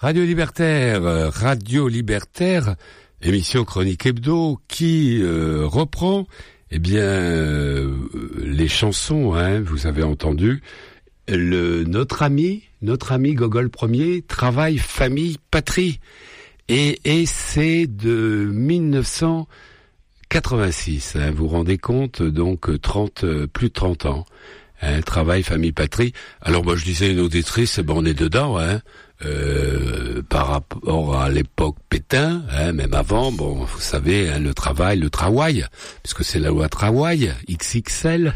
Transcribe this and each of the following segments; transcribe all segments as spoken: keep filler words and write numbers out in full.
Radio Libertaire, euh, Radio Libertaire, émission Chronique Hebdo qui euh, reprend eh bien euh, les chansons, hein, vous avez entendu, le, notre ami, notre ami Gogol Premier, Travail, Famille, Patrie. Et, et c'est de mille neuf cent quatre-vingt-six, hein, vous vous rendez compte, donc trente, plus de trente ans. Hein, Travail, Famille, Patrie. Alors moi je disais une auditrice, ben on est dedans, hein. Euh, par rapport à l'époque Pétain, hein, même avant, bon, vous savez, hein, le travail, le travail, puisque c'est la loi travail, X X L,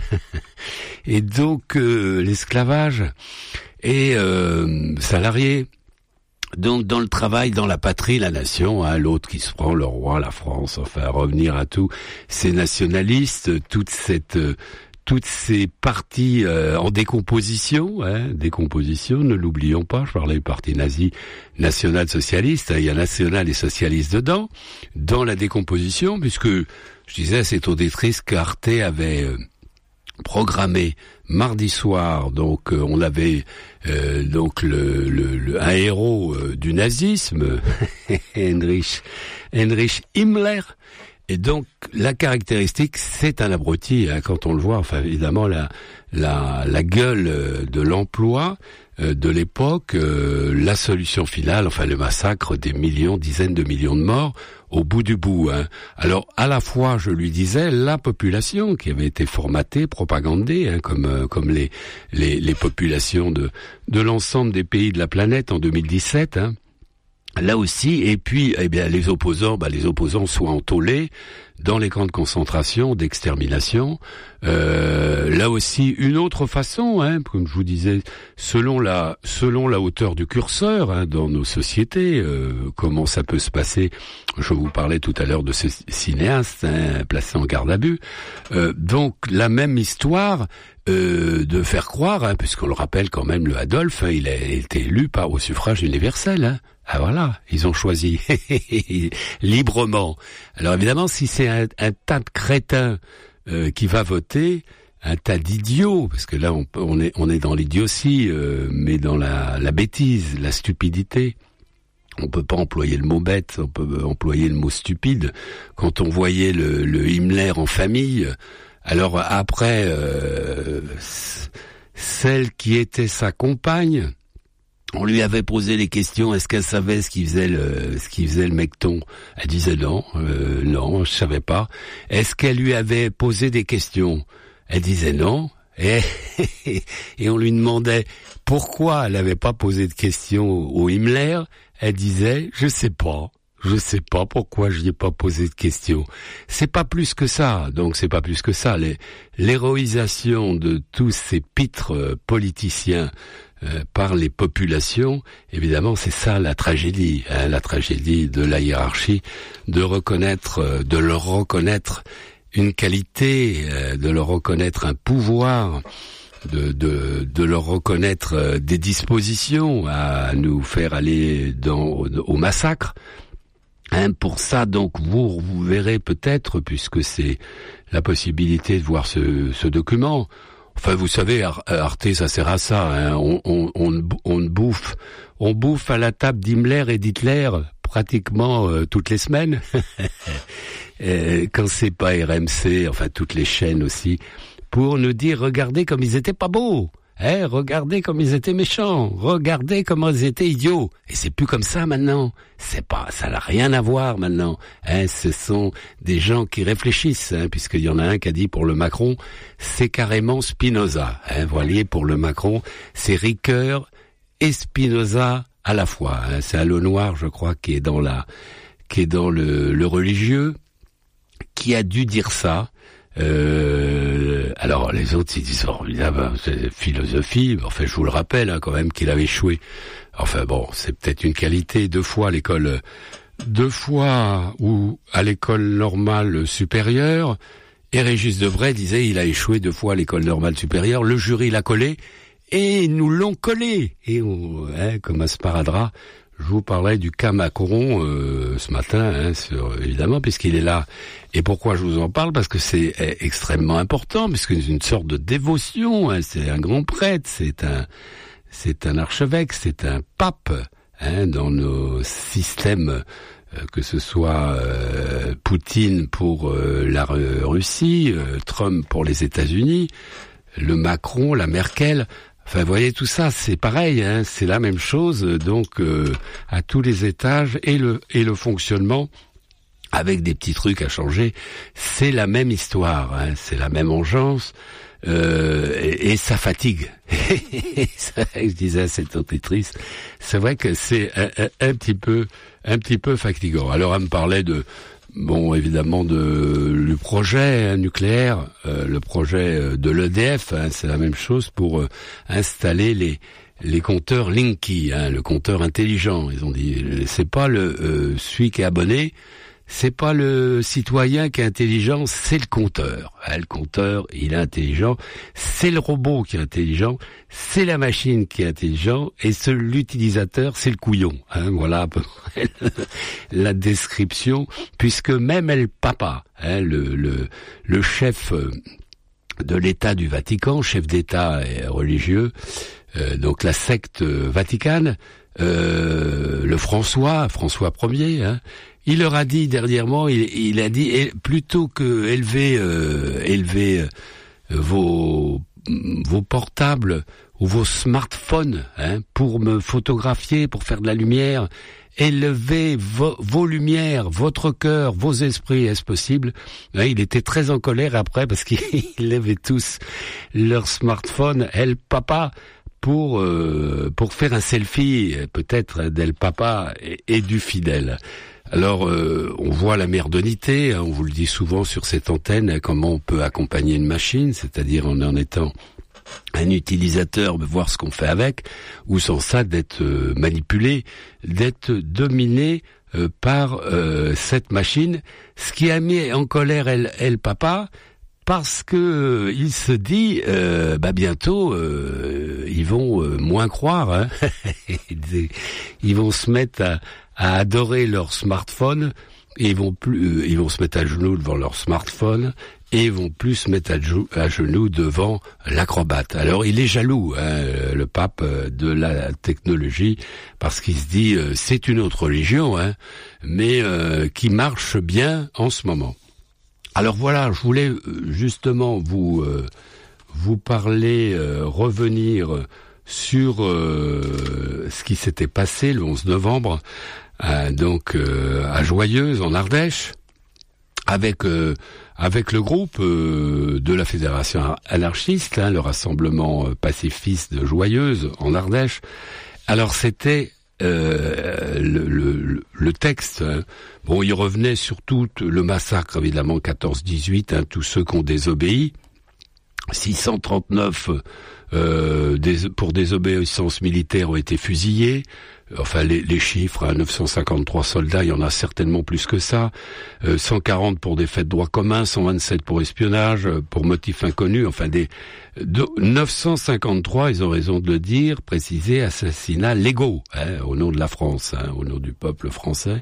et donc euh, l'esclavage, et euh, salariés. Donc dans le travail, dans la patrie, la nation, hein, l'autre qui se prend le roi, la France, enfin revenir à tout, ces nationalistes, toute cette... Euh, toutes ces partis euh, en décomposition, hein, décomposition, ne l'oublions pas, je parlais du parti nazi national-socialiste, hein, il y a national et socialiste dedans, dans la décomposition, puisque je disais à cette auditrice qu'Arte avait euh, programmé mardi soir, donc euh, on avait euh, donc le, le, le un héros euh, du nazisme, Heinrich, Heinrich Himmler. Et donc, la caractéristique, c'est un abruti, hein, quand on le voit, enfin, évidemment, la, la, la gueule de l'emploi euh, de l'époque, euh, la solution finale, enfin, le massacre des millions, dizaines de millions de morts, au bout du bout, hein. Alors, à la fois, je lui disais, la population qui avait été formatée, propagandée, hein, comme, euh, comme les, les, les populations de, de l'ensemble des pays de la planète en deux mille dix-sept, hein. Là aussi, et puis, eh bien, les opposants, bah, les opposants sont entôlés dans les camps de concentration, d'extermination. Euh, là aussi, une autre façon, hein, comme je vous disais, selon la, selon la hauteur du curseur, hein, dans nos sociétés, euh, comment ça peut se passer. Je vous parlais tout à l'heure de ce cinéaste, hein, placé en garde à vue. Euh, donc, la même histoire. Euh, de faire croire, hein, puisqu'on le rappelle quand même, le Adolphe, hein, il a été élu par au suffrage universel. Hein. Ah voilà, ils ont choisi librement. Alors évidemment, si c'est un, un tas de crétins euh, qui va voter, un tas d'idiots, parce que là on, on est on est dans l'idiotie, euh, mais dans la, la bêtise, la stupidité. On peut pas employer le mot bête, on peut employer le mot stupide. Quand on voyait le, le Himmler en famille. Alors après, euh, celle qui était sa compagne, on lui avait posé les questions. Est-ce qu'elle savait ce qu'il faisait le, ce qu'il faisait le mecton? Elle disait non, euh, non, je savais pas. Est-ce qu'elle lui avait posé des questions? Elle disait non. Et, et on lui demandait pourquoi elle n'avait pas posé de questions au Himmler. Elle disait je sais pas. Je sais pas pourquoi je n'y ai pas posé de questions. C'est pas plus que ça. Donc c'est pas plus que ça. Les, l'héroïsation de tous ces pitres euh, politiciens euh, par les populations, évidemment, c'est ça la tragédie. Hein, la tragédie de la hiérarchie, de reconnaître, euh, de leur reconnaître une qualité, euh, de leur reconnaître un pouvoir. De, de, de leur reconnaître euh, des dispositions à nous faire aller dans, au, au massacre. Hein, pour ça, donc, vous, vous verrez peut-être, puisque c'est la possibilité de voir ce, ce document. Enfin, vous savez, Arte, ça sert à ça. Hein, on, on, on, on bouffe, on bouffe à la table d'Himmler et d'Hitler pratiquement euh, toutes les semaines. Et quand c'est pas R M C, enfin toutes les chaînes aussi, pour nous dire, regardez comme ils étaient pas beaux. Eh, regardez comme ils étaient méchants, regardez comment ils étaient idiots. Et c'est plus comme ça maintenant. C'est pas, ça n'a rien à voir maintenant. Hein, ce sont des gens qui réfléchissent, hein, puisqu'il y en a un qui a dit pour le Macron, c'est carrément Spinoza. Hein, vous voyez, pour le Macron, c'est Ricoeur et Spinoza à la fois. Hein. C'est Allo Noir, je crois, qui est dans la, qui est dans le, le religieux, qui a dû dire ça. Euh, alors les autres ils disent formidable, oh, c'est philosophie, enfin je vous le rappelle hein, quand même qu'il avait échoué. Enfin bon, c'est peut-être une qualité, deux fois à l'école, deux fois ou à l'école normale supérieure. Et Régis Debray disait il a échoué deux fois à l'école normale supérieure. Le jury l'a collé et nous l'ont collé. Et on, hein, comme un sparadrap. Je vous parlais du cas Macron euh, ce matin, hein, sur, évidemment, puisqu'il est là. Et pourquoi je vous en parle? Parce que c'est extrêmement important, puisque c'est une sorte de dévotion. Hein, c'est un grand prêtre, c'est un, c'est un archevêque, c'est un pape. hein, dans nos systèmes, euh, que ce soit euh, Poutine pour euh, la Russie, euh, Trump pour les États-Unis, le Macron, la Merkel. Enfin, vous voyez, tout ça, c'est pareil, hein, c'est la même chose, donc euh, à tous les étages, et le et le fonctionnement, avec des petits trucs à changer, c'est la même histoire, hein, c'est la même engeance, euh, et, et ça fatigue. C'est vrai que je disais à cette auditrice, c'est vrai que c'est un, un, un petit peu, un petit peu fatigant. Alors, elle me parlait de, bon, évidemment, de le projet hein, nucléaire, euh, le projet de l'E D F, hein, c'est la même chose pour euh, installer les les compteurs Linky, hein, le compteur intelligent. Ils ont dit, c'est pas le euh, celui qui est abonné. C'est pas le citoyen qui est intelligent, c'est le compteur. Hein, le compteur, il est intelligent. C'est le robot qui est intelligent. C'est la machine qui est intelligent. Et ce, l'utilisateur, c'est le couillon. Hein, voilà à peu près la description. Puisque même El Papa, hein, le, le, le chef de l'État du Vatican, chef d'État religieux, euh, donc la secte vaticane, euh, le François, François Ier, hein, il leur a dit dernièrement, il, il a dit, plutôt que élever, euh, élever euh, vos, vos portables ou vos smartphones hein, pour me photographier, pour faire de la lumière, élevez vo, vos lumières, votre cœur, vos esprits, est-ce possible? Hein, il était très en colère après parce qu'ils avaient tous leur smartphone, El Papa, pour euh, pour faire un selfie, peut-être d'El Papa et, et du fidèle. Alors, euh, on voit la modernité, hein, on vous le dit souvent sur cette antenne, hein, comment on peut accompagner une machine, c'est-à-dire en en étant un utilisateur, voir ce qu'on fait avec, ou sans ça d'être euh, manipulé, d'être dominé euh, par euh, cette machine, ce qui a mis en colère El, El Papa, parce que euh, il se dit, euh, bah bientôt, euh, ils vont euh, moins croire, hein. Ils vont se mettre à à adorer leur smartphone et ils vont plus, euh, ils vont se mettre à genoux devant leur smartphone et ils vont plus se mettre à, jou- à genoux devant l'acrobate. Alors il est jaloux, hein, le pape de la technologie, parce qu'il se dit euh, c'est une autre religion, hein, mais euh, qui marche bien en ce moment. Alors voilà, je voulais justement vous euh, vous parler, euh, revenir sur euh, ce qui s'était passé le onze novembre. Euh, donc euh, à Joyeuse en Ardèche, avec euh, avec le groupe euh, de la Fédération anarchiste, hein, le rassemblement pacifiste de Joyeuse en Ardèche. Alors c'était euh, le, le, le texte. Hein. Bon, il revenait sur tout le massacre évidemment quatorze dix-huit, hein, tous ceux qui ont désobéi. six cent trente-neuf euh, des, pour désobéissance militaire ont été fusillés. Enfin, les, les chiffres, hein, neuf cent cinquante-trois soldats, il y en a certainement plus que ça. Euh, cent quarante pour des faits de droit commun, cent vingt-sept pour espionnage, pour motif inconnu. Enfin, des de, neuf cent cinquante-trois, ils ont raison de le dire, préciser, assassinats légaux, hein, au nom de la France, hein, au nom du peuple français.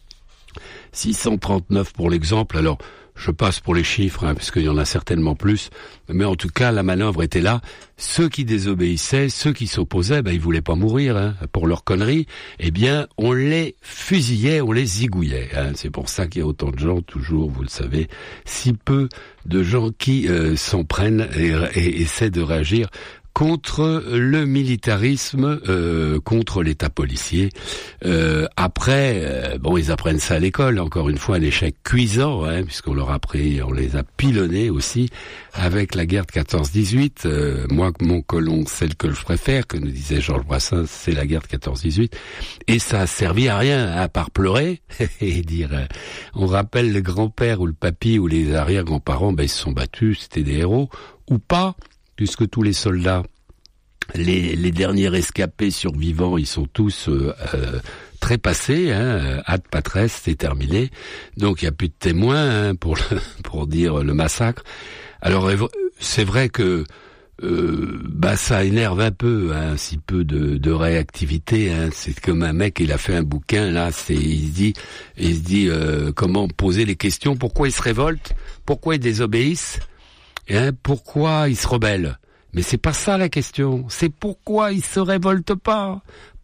six cent trente-neuf pour l'exemple. Alors, je passe pour les chiffres, hein, parce qu'il y en a certainement plus. Mais en tout cas, la manœuvre était là. Ceux qui désobéissaient, ceux qui s'opposaient, ben, ils voulaient pas mourir, hein, pour leur connerie. Eh bien, on les fusillait, on les zigouillait, hein. C'est pour ça qu'il y a autant de gens, toujours, vous le savez, si peu de gens qui euh, s'en prennent et, et essaient de réagir contre le militarisme, euh, contre l'État policier. Euh, après, euh, bon, ils apprennent ça à l'école, encore une fois, un échec cuisant, hein, puisqu'on leur a appris, on les a pilonnés aussi, avec la guerre de quatorze dix-huit. Euh, moi, mon colon, celle que je préfère, que nous disait Georges Brassens, c'est la guerre de quatorze dix-huit. Et ça a servi à rien, à part pleurer, et dire, euh, on rappelle le grand-père ou le papy ou les arrière-grands-parents, ben, ils se sont battus, c'était des héros, ou pas, puisque tous les soldats, les, les derniers rescapés survivants, ils sont tous euh, euh, trépassés, hein, ad patres, c'est terminé. Donc il n'y a plus de témoins, hein, pour le, pour dire le massacre. Alors c'est vrai que euh, bah ça énerve un peu, hein, si peu de, de réactivité. Hein. C'est comme un mec, il a fait un bouquin là, c'est il se dit, il se dit euh, comment poser les questions, pourquoi ils se révoltent, pourquoi ils désobéissent. Hein, pourquoi ils se rebellent? Mais c'est pas ça la question. C'est pourquoi ils se révoltent pas?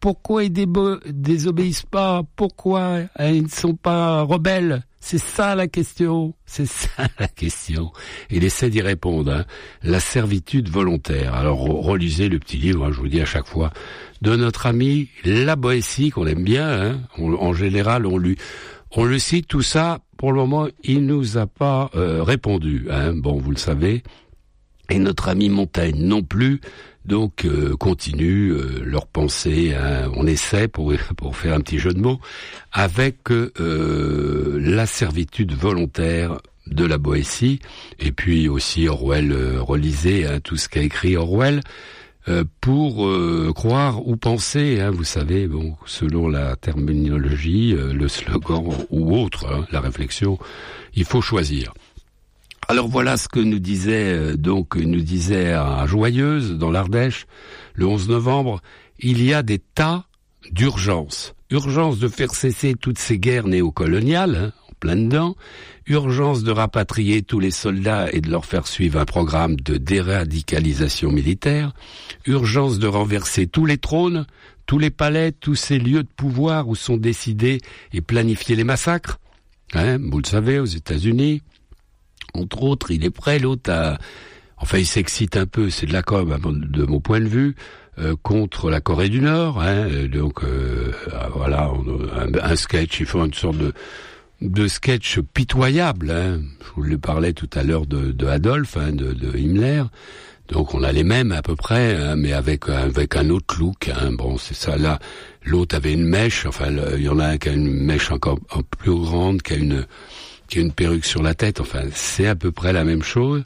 pourquoi ils débo- désobéissent pas? Pourquoi hein, ils ne sont pas rebelles? C'est ça la question, c'est ça la question. Il essaie d'y répondre, hein. La servitude volontaire. Alors relisez le petit livre, hein, je vous dis à chaque fois, de notre ami La Boétie, qu'on aime bien, hein. On, en général on lui, on le cite, tout ça, pour le moment il nous a pas euh, répondu, hein. Bon, vous le savez, et notre ami Montaigne non plus. Donc euh, continue euh, leur pensée, hein, on essaie pour pour faire un petit jeu de mots avec euh, la servitude volontaire de la Boétie, et puis aussi Orwell, euh, relisez hein, tout ce qu'a écrit Orwell euh, pour euh, croire ou penser, hein, vous savez, bon, selon la terminologie, euh, le slogan ou autre, hein, la réflexion, il faut choisir. Alors voilà ce que nous disait donc nous disait à Joyeuse dans l'Ardèche le onze novembre. Il y a des tas d'urgences. Urgence de faire cesser toutes ces guerres néocoloniales, hein, en plein dedans. Urgence de rapatrier tous les soldats et de leur faire suivre un programme de déradicalisation militaire. Urgence de renverser tous les trônes, tous les palais, tous ces lieux de pouvoir où sont décidés et planifiés les massacres. Hein, vous le savez, aux États-Unis. Entre autres, il est prêt, l'autre, à... Enfin, il s'excite un peu, c'est de la com, de mon point de vue, euh, contre la Corée du Nord. Hein, donc, euh, voilà, un, un sketch, ils font une sorte de, de sketch pitoyable. Hein. Je vous le parlais tout à l'heure de, de Adolphe, hein, de, de Himmler. Donc, on a les mêmes à peu près, hein, mais avec, avec un autre look. Hein. Bon, c'est ça, là, l'autre avait une mèche, enfin, il y en a un qui a une mèche encore plus grande, qui a une... qui a une perruque sur la tête, enfin, c'est à peu près la même chose.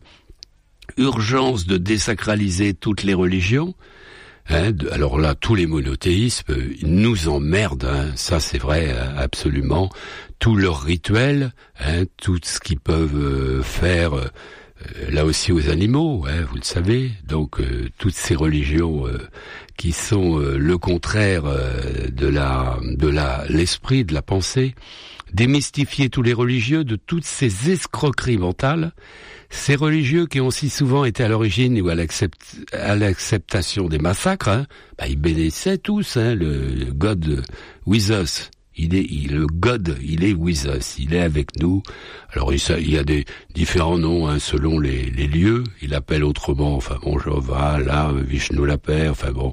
Urgence de désacraliser toutes les religions. Hein, de, alors là, tous les monothéismes, ils nous emmerdent, hein, ça c'est vrai, absolument. Tous leurs rituels, hein, tout ce qu'ils peuvent euh, faire, euh, là aussi aux animaux, hein, vous le savez. Donc, euh, toutes ces religions euh, qui sont euh, le contraire euh, de la, de la, l'esprit, de la pensée. Démystifier tous les religieux de toutes ces escroqueries mentales, ces religieux qui ont si souvent été à l'origine ou à, l'accept, à l'acceptation des massacres, hein, bah, ils bénissaient tous, hein, le, le God with us. Il est, il, le God, il est with us, il est avec nous. Alors il, il y a des différents noms hein, selon les, les lieux. Il appelle autrement, enfin bon, Jéhovah, là, Vishnu la Père, enfin bon,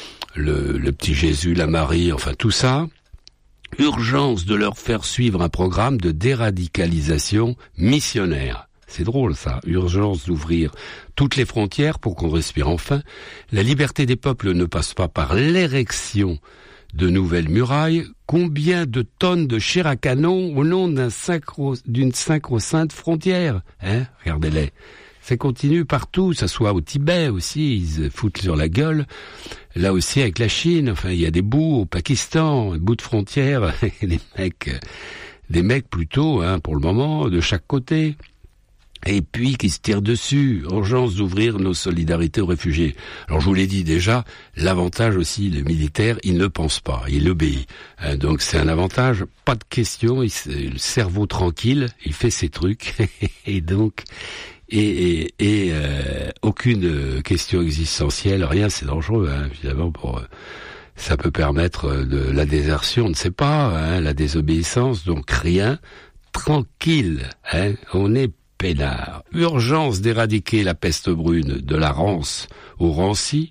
le, le petit Jésus, la Marie, enfin tout ça. Urgence de leur faire suivre un programme de déradicalisation missionnaire. C'est drôle ça, urgence d'ouvrir toutes les frontières pour qu'on respire enfin. La liberté des peuples ne passe pas par l'érection de nouvelles murailles. Combien de tonnes de chair à canon au nom d'un sacro, d'une sacro-sainte frontière, hein? Regardez-les. Ça continue partout, ça soit au Tibet aussi, ils se foutent sur la gueule. Là aussi avec la Chine, enfin il y a des bouts au Pakistan, des bouts de frontières, des mecs, des mecs plutôt, hein, pour le moment, de chaque côté. Et puis qui se tirent dessus, urgence d'ouvrir nos solidarités aux réfugiés. Alors je vous l'ai dit déjà, l'avantage aussi, le militaire, il ne pense pas, il obéit. Hein, donc c'est un avantage, pas de question, il, le cerveau tranquille, il fait ses trucs, et donc... Et, et, et euh, aucune question existentielle, rien, c'est dangereux, hein, évidemment. Pour, ça peut permettre de la désertion, on ne sait pas, hein, la désobéissance, donc rien, tranquille, hein, on est peinard. Urgence d'éradiquer la peste brune de la rance au ranci.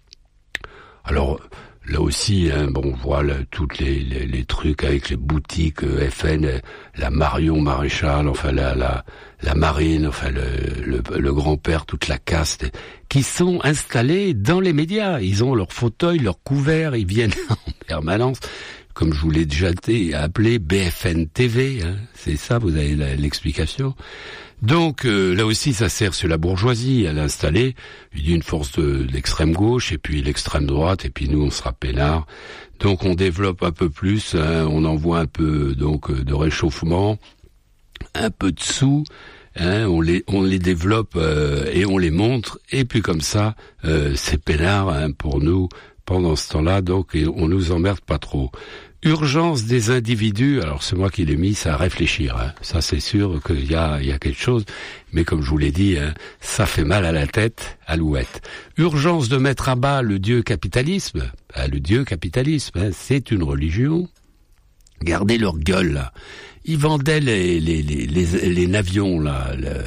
Alors là aussi, hein, bon, voilà toutes les, les, les trucs avec les boutiques euh, F N, la Marion Maréchal, enfin la la la marine, enfin le, le, le grand-père, toute la caste, qui sont installés dans les médias. Ils ont leur fauteuil, leur couvert, ils viennent en permanence. Comme je vous l'ai déjà appelé B F N T V, hein, c'est ça, vous avez la, l'explication. Donc euh, là aussi, ça sert sur la bourgeoisie à l'installer, une force de, de l'extrême gauche et puis l'extrême droite, et puis nous on sera peinards. Donc on développe un peu plus, hein, on envoie un peu donc de réchauffement, un peu de sous, hein, on les on les développe euh, et on les montre, et puis comme ça, euh, c'est peinard hein, pour nous. pendant ce temps-là, donc on nous emmerde pas trop. Urgence des individus, alors c'est moi qui l'ai mis, ça à réfléchir, hein. Ça c'est sûr qu'il y a, il y a quelque chose, mais comme je vous l'ai dit, hein, ça fait mal à la tête, alouette. Urgence de mettre à bas le dieu capitalisme, ben, le dieu capitalisme, hein, c'est une religion. Gardez leur gueule, là. Ils vendaient les, les, les, les, les navions, là, le,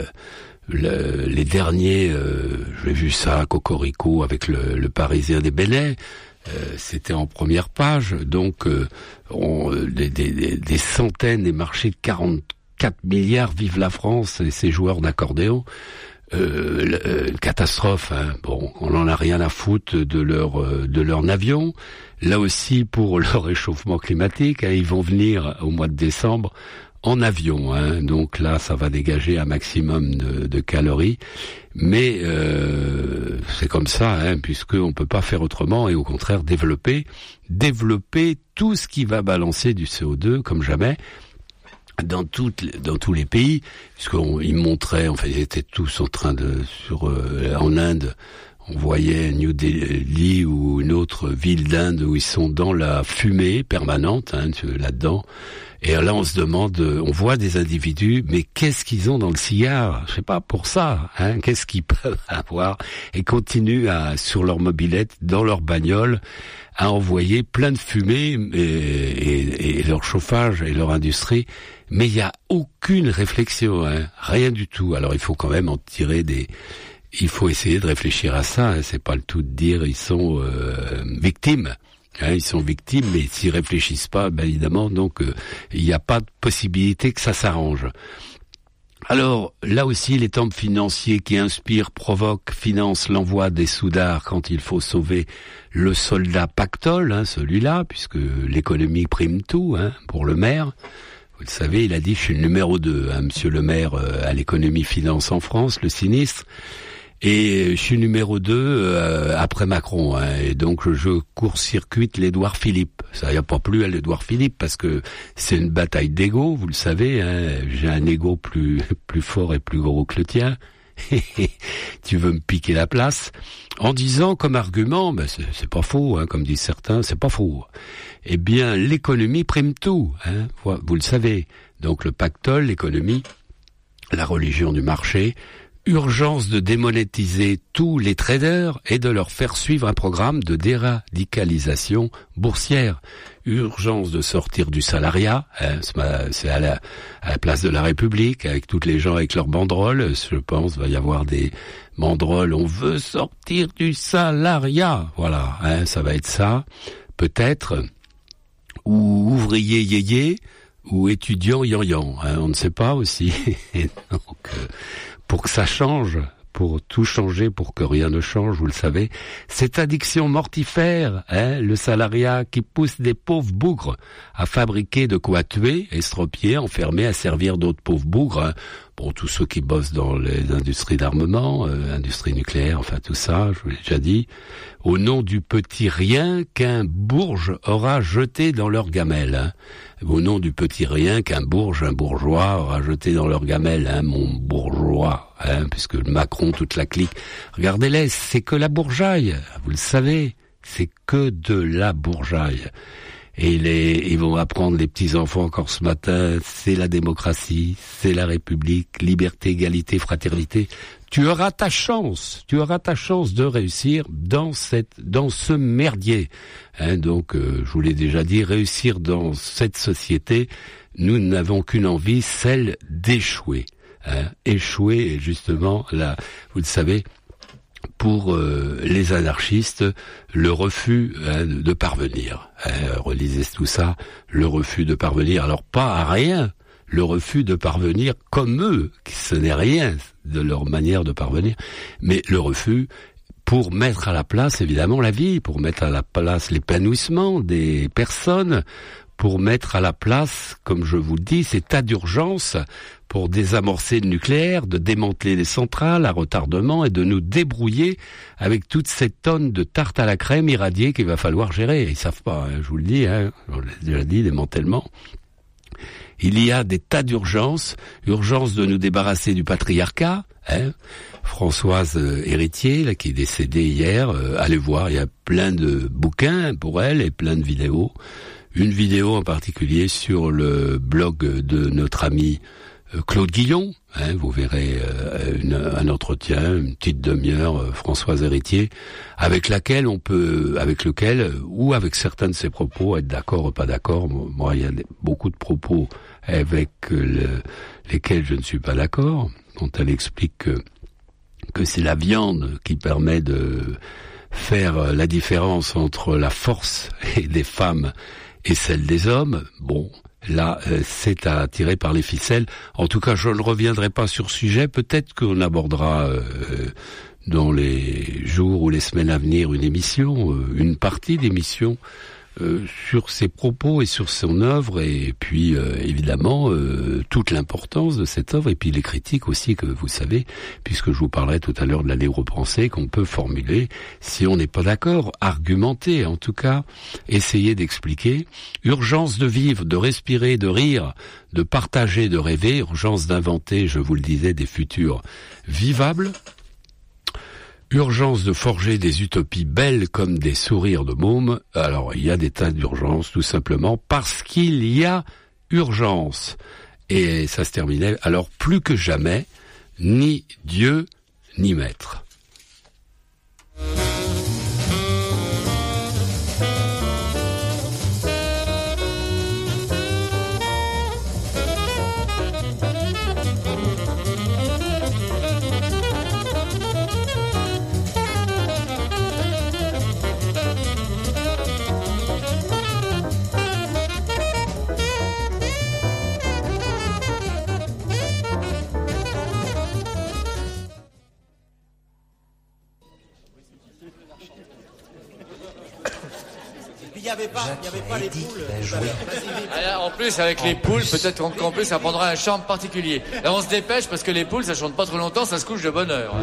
le, les derniers, euh, j'ai vu ça, Cocorico, avec le, le Parisien des Bennets. Euh, c'était en première page, donc euh, on, des, des, des centaines, des marchés de quarante-quatre milliards, vive la France et ses joueurs d'accordéon. Euh, euh, catastrophe, hein. Bon, on en a rien à foutre de leur euh, de leur avion. Là aussi pour le réchauffement climatique, hein, ils vont venir au mois de décembre en avion, hein. Donc là, ça va dégager un maximum de, de calories, mais euh, c'est comme ça, hein, puisque on peut pas faire autrement et au contraire développer, développer tout ce qui va balancer du C O deux comme jamais dans toutes, dans tous les pays, puisqu'ils montraient, enfin ils étaient tous en train de sur euh, en Inde. On voyait New Delhi ou une autre ville d'Inde où ils sont dans la fumée permanente, hein, là-dedans. Et là, on se demande, on voit des individus, mais qu'est-ce qu'ils ont dans le cigare? Je sais pas, pour ça, hein, qu'est-ce qu'ils peuvent avoir? Et continuent à, sur leur mobilette, dans leur bagnole, à envoyer plein de fumée et, et, et leur chauffage et leur industrie. Mais il y a aucune réflexion, hein, rien du tout. Alors il faut quand même en tirer des... Il faut essayer de réfléchir à ça, hein. C'est pas le tout de dire ils sont euh, victimes. Hein, ils sont victimes, mais s'ils réfléchissent pas, ben évidemment, donc euh, il n'y a pas de possibilité que ça s'arrange. Alors, là aussi, les temps financiers qui inspirent, provoquent, financent l'envoi des soudards quand il faut sauver le soldat pactole, hein, celui-là, puisque l'économie prime tout, hein, pour le maire. Vous le savez, il a dit, je suis le numéro deux, hein, monsieur le maire, euh, à l'économie finance en France, le sinistre. Et je suis numéro deux euh, après Macron, hein, et donc je court-circuite l'Édouard Philippe. Ça n'y a pas plu à l'Édouard Philippe parce que c'est une bataille d'ego, vous le savez. Hein, j'ai un ego plus plus fort et plus gros que le tien. Tu veux me piquer la place en disant comme argument, ben c'est, c'est pas faux, hein, comme disent certains, c'est pas faux. Eh bien, l'économie prime tout, hein, vous, vous le savez. Donc le pactole, l'économie, la religion du marché. Urgence de démonétiser tous les traders et de leur faire suivre un programme de déradicalisation boursière. Urgence de sortir du salariat, hein, c'est à la, à la place de la République, avec toutes les gens avec leurs banderoles. Je pense qu'il va y avoir des banderoles, on veut sortir du salariat. Voilà, hein, ça va être ça, peut-être. Ou ouvrier yéyé, ou étudiant yan-yan, hein, on ne sait pas aussi. Et donc... Euh, pour que ça change, pour tout changer, pour que rien ne change, vous le savez, cette addiction mortifère, hein, le salariat qui pousse des pauvres bougres à fabriquer de quoi tuer, estropier, enfermer, à servir d'autres pauvres bougres, hein, pour tous ceux qui bossent dans les industries d'armement, euh, industrie nucléaire, enfin tout ça, je vous l'ai déjà dit, au nom du petit rien qu'un bourge aura jeté dans leur gamelle, hein. Au nom du petit rien qu'un bourge, un bourgeois aura jeté dans leur gamelle, hein, mon bourgeois, hein, puisque Macron, toute la clique, regardez-les, c'est que la bourgeaille, vous le savez, c'est que de la bourgeaille. Et les, ils vont apprendre, les petits-enfants encore ce matin, c'est la démocratie, c'est la République, liberté, égalité, fraternité. Tu auras ta chance, tu auras ta chance de réussir dans cette, dans ce merdier. Hein, donc, euh, je vous l'ai déjà dit, réussir dans cette société, nous n'avons qu'une envie, celle d'échouer. Hein, échouer, justement, là, vous le savez, pour euh, les anarchistes, le refus hein, de parvenir. Hein, relisez tout ça, le refus de parvenir. Alors, pas à rien, le refus de parvenir comme eux, ce n'est rien de leur manière de parvenir, mais le refus pour mettre à la place, évidemment, la vie, pour mettre à la place l'épanouissement des personnes, pour mettre à la place, comme je vous le dis, cet état d'urgence pour désamorcer le nucléaire, de démanteler les centrales à retardement et de nous débrouiller avec toute cette tonne de tarte à la crème irradiée qu'il va falloir gérer. Ils savent pas, hein, je vous le dis, hein, on l'a déjà dit, démantèlement. Il y a des tas d'urgences, urgence de nous débarrasser du patriarcat, hein. Françoise euh, Héritier, là, qui est décédée hier, euh, allez voir, il y a plein de bouquins pour elle et plein de vidéos. Une vidéo en particulier sur le blog de notre ami euh, Claude Guillon, hein, vous verrez euh, une, un entretien, une petite demi-heure, euh, Françoise Héritier, avec laquelle on peut, avec lequel, ou avec certains de ses propos, être d'accord ou pas d'accord. Moi, il y a beaucoup de propos avec le, lesquels je ne suis pas d'accord, quand elle explique que que c'est la viande qui permet de faire la différence entre la force des femmes et celle des hommes. Bon, là, c'est à tirer par les ficelles. En tout cas, je ne reviendrai pas sur ce sujet. Peut-être qu'on abordera euh, dans les jours ou les semaines à venir une émission, euh, une partie d'émission Euh, sur ses propos et sur son œuvre, et puis euh, évidemment euh, toute l'importance de cette œuvre, et puis les critiques aussi que vous savez, puisque je vous parlais tout à l'heure de la névropensée qu'on peut formuler si on n'est pas d'accord, argumenter en tout cas, essayer d'expliquer. Urgence de vivre, de respirer, de rire, de partager, de rêver, urgence d'inventer, je vous le disais, des futurs vivables. Urgence de forger des utopies belles comme des sourires de môme. Alors, il y a des tas d'urgences, tout simplement, parce qu'il y a urgence. Et ça se terminait, alors plus que jamais, ni Dieu, ni maître. Il n'y avait pas, il y avait pas les poules. Alors, en plus, avec les poules, peut-être qu'en plus, ça prendra un charme particulier. Là, on se dépêche parce que les poules, ça chante pas trop longtemps, ça se couche de bonne heure.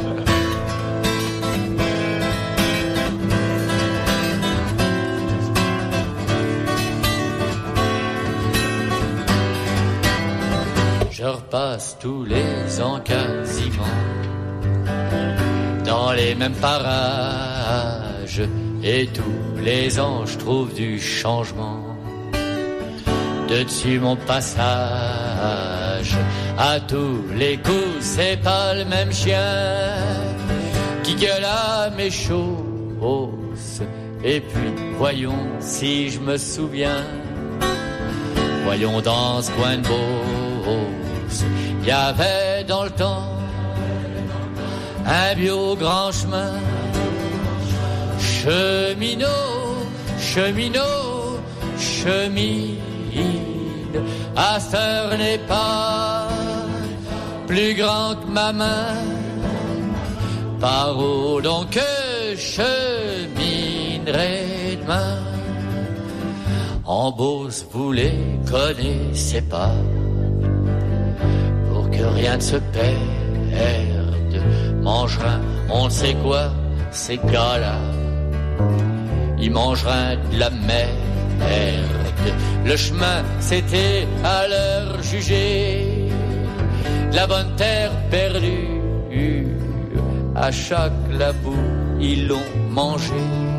Je repasse tous les ans quasiment dans les mêmes parages, et tous les ans je trouve du changement. De dessus mon passage, à tous les coups c'est pas le même chien qui gueule à mes choses. Et puis voyons si je me souviens, voyons dans ce coin de Beauce, il y avait dans le temps un bio grand chemin. Cheminot, cheminot, chemine, à cette heure n'est pas plus grand que ma main. Par où donc je cheminerai demain? En Beauce, vous les connaissez pas, pour que rien ne se perde. Mangera, on ne sait quoi, ces gars-là. Ils mangeraient de la merde. Le chemin, c'était à leur juger de la bonne terre perdue. À chaque labour, ils l'ont mangé,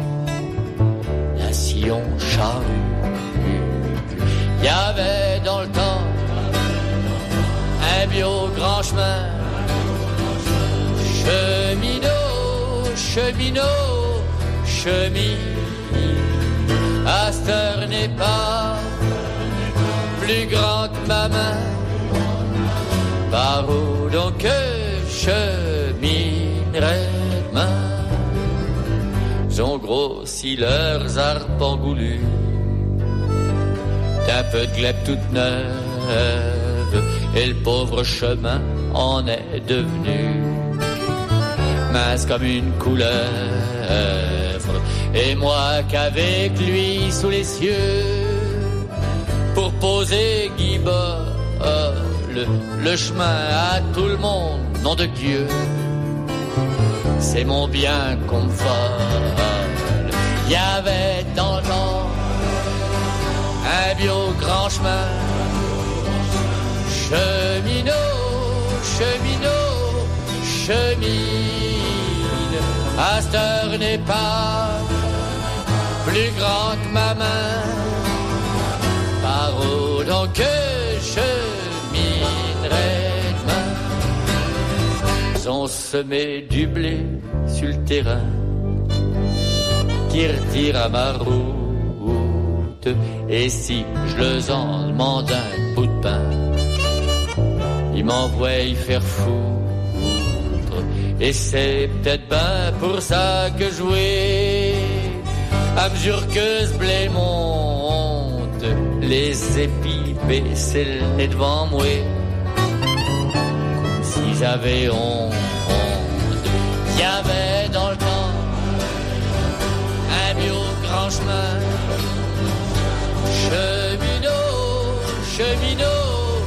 la sillon charrue. Il y avait dans le temps un bio grand chemin. Cheminot, cheminot, chemine, à cette heure n'est pas plus grand que ma main. Par où donc je cheminerai demain? Ils ont grossi leurs arbres engoulus d'un peu de glèbe toute neuve, et le pauvre chemin en est devenu mince comme une couleuvre. Et moi qu'avec lui sous les cieux, pour poser guibole, le chemin à tout le monde, nom de Dieu, c'est mon bien qu'on me vole. Il y avait dans le temps un bio grand chemin. pas plus grand que ma main. Par où donc je minerai demain. Ils ont semé du blé sur le terrain qui retire à ma route. Et si je leur en demande un bout de pain, ils m'envoient y faire foutre. Et c'est peut-être ben pour ça que jouer à mesure que ce blé monte, les épis baissent le nez devant moi, comme s'ils avaient honte. Il y avait dans le temps un bio grand chemin, cheminot, cheminot,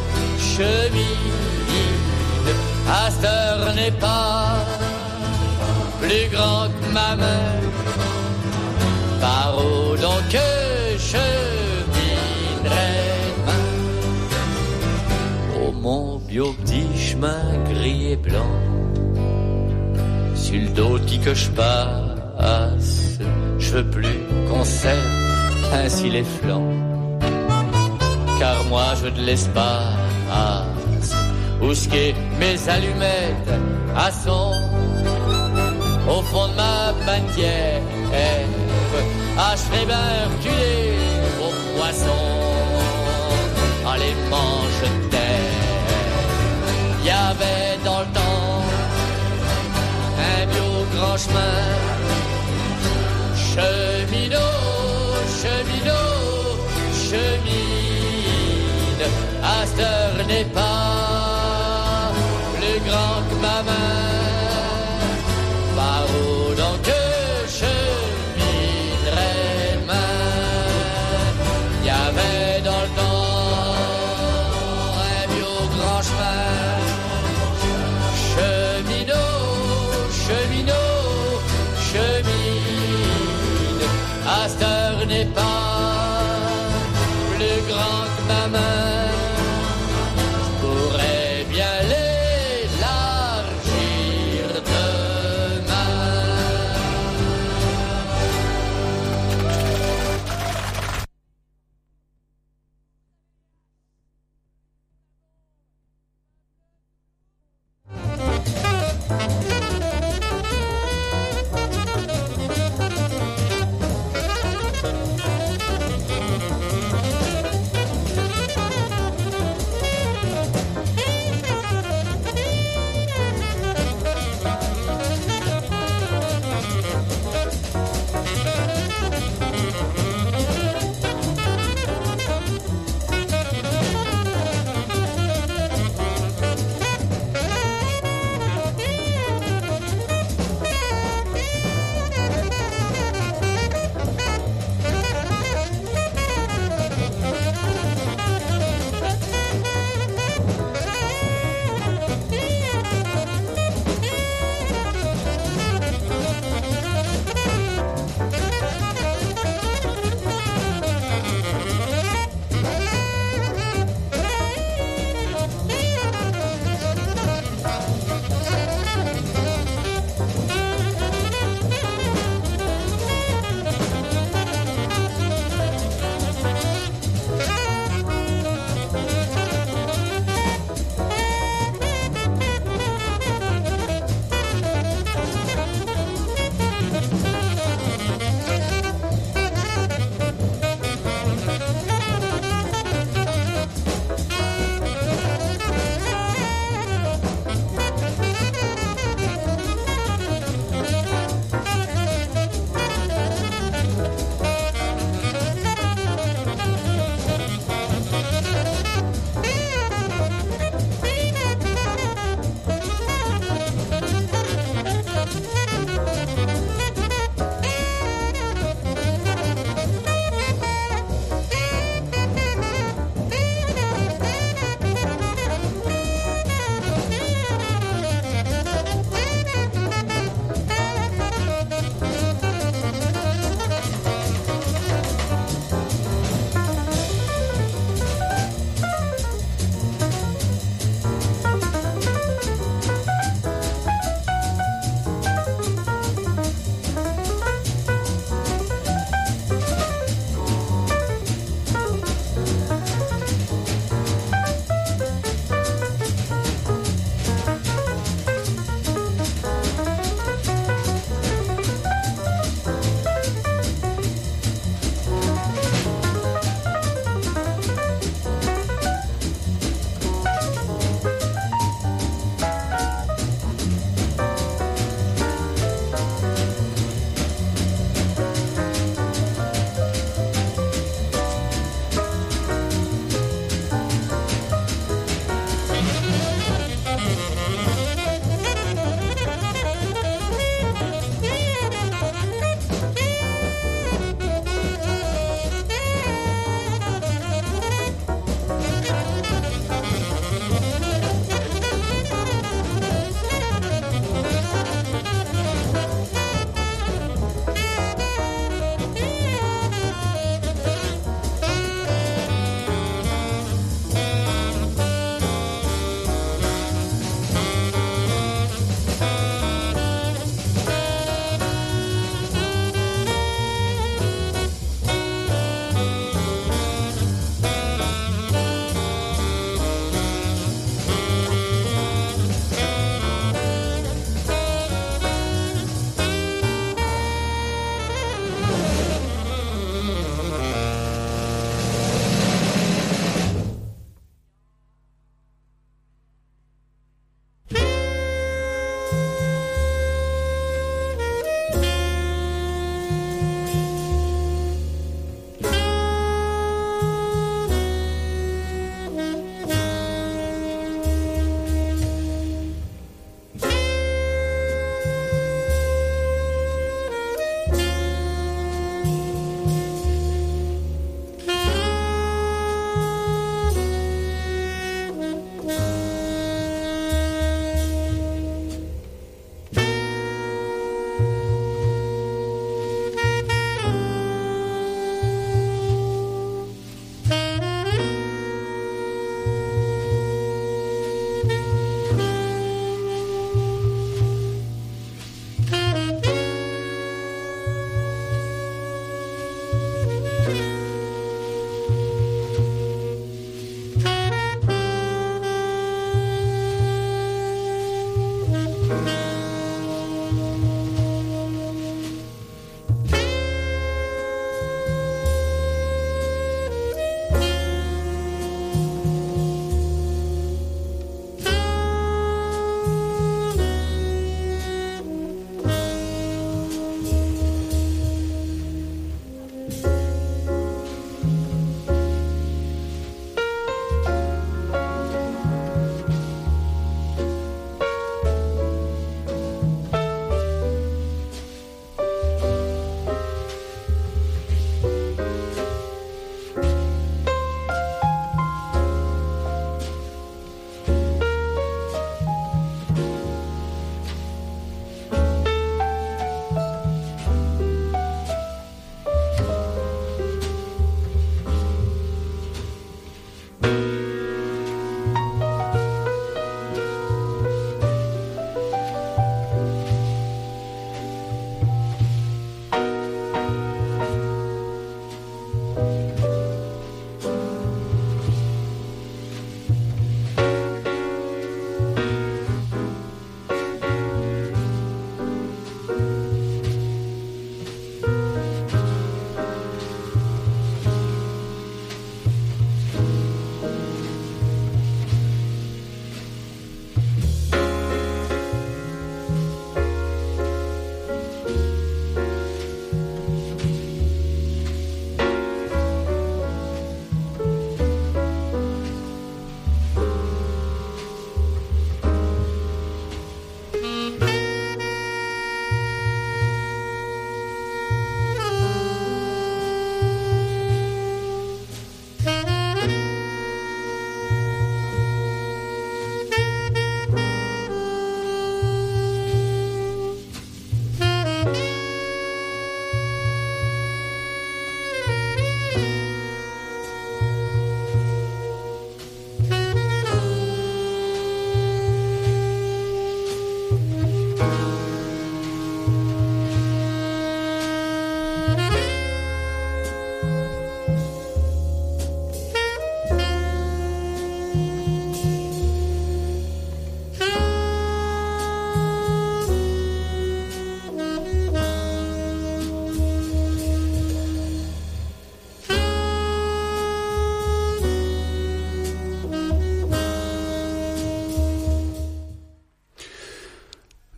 chemine, à cette heure n'est pas plus grand que ma main. Par où donc que cheminerai demain? Oh mon bio petit chemin gris et blanc, sur le dos que je passe, je veux plus qu'on serre ainsi les flancs, car moi je veux de l'espace, où ce qu'est mes allumettes à son, au fond de ma banquière. Ah, je ferais bien reculer aux poissons, à les manches de terre. Il y avait dans le temps un bio grand chemin, cheminot, cheminot, chemine, à cette heure n'est pas plus grand que ma main. Par où donc que cheminerai demain? Il y avait dans le temps un bio grand chemin, cheminot, cheminot, chemine, à cette heure n'est pas plus grand que ma main. Je pourrais bien l'élargir demain.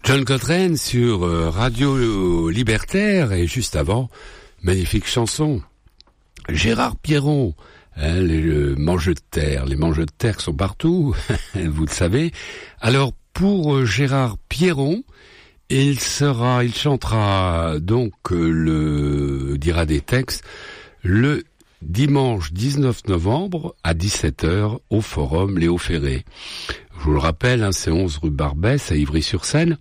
John Coltrane sur Radio Libertaire, et juste avant, magnifique chanson. Gérard Pierron, hein, les euh, mangeux de terre. Les mangeux de terre sont partout, vous le savez. Alors, pour euh, Gérard Pierron, il sera, il chantera donc euh, le, dira des textes, le dimanche dix-neuf novembre à dix-sept heures au Forum Léo Ferré. Je vous le rappelle, hein, c'est onze rue Barbès à Ivry-sur-Seine.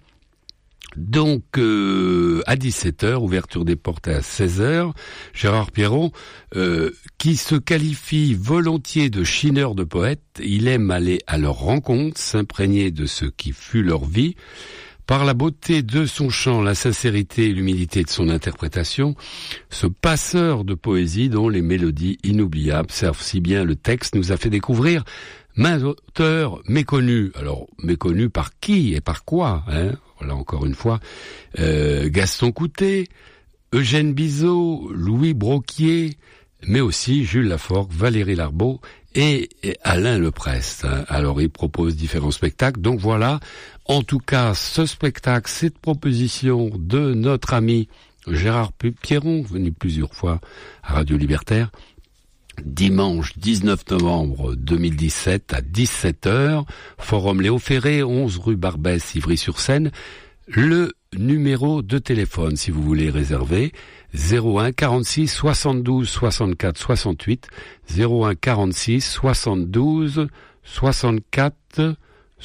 Donc, euh, à dix-sept heures, ouverture des portes à seize heures, Gérard Pierron, euh, qui se qualifie volontiers de chineur de poète, il aime aller à leur rencontre, s'imprégner de ce qui fut leur vie. Par la beauté de son chant, la sincérité et l'humilité de son interprétation, ce passeur de poésie dont les mélodies inoubliables servent si bien le texte nous a fait découvrir maints auteurs méconnus. Alors, méconnus par qui et par quoi, hein? Voilà, encore une fois, euh, Gaston Coutet, Eugène Bizot, Louis Broquier, mais aussi Jules Laforgue, Valérie Larbaud et, et Alain Leprest. Hein. Alors, il propose différents spectacles. Donc voilà, en tout cas, ce spectacle, cette proposition de notre ami Gérard Pierron, venu plusieurs fois à Radio Libertaire, dimanche dix-neuf novembre deux mille dix-sept à dix-sept heures, Forum Léo Ferré, onze rue Barbès, Ivry-sur-Seine. Le numéro de téléphone, si vous voulez réserver, zéro un quarante-six soixante-douze soixante-quatre soixante-huit, zéro un quarante-six soixante-douze soixante-quatre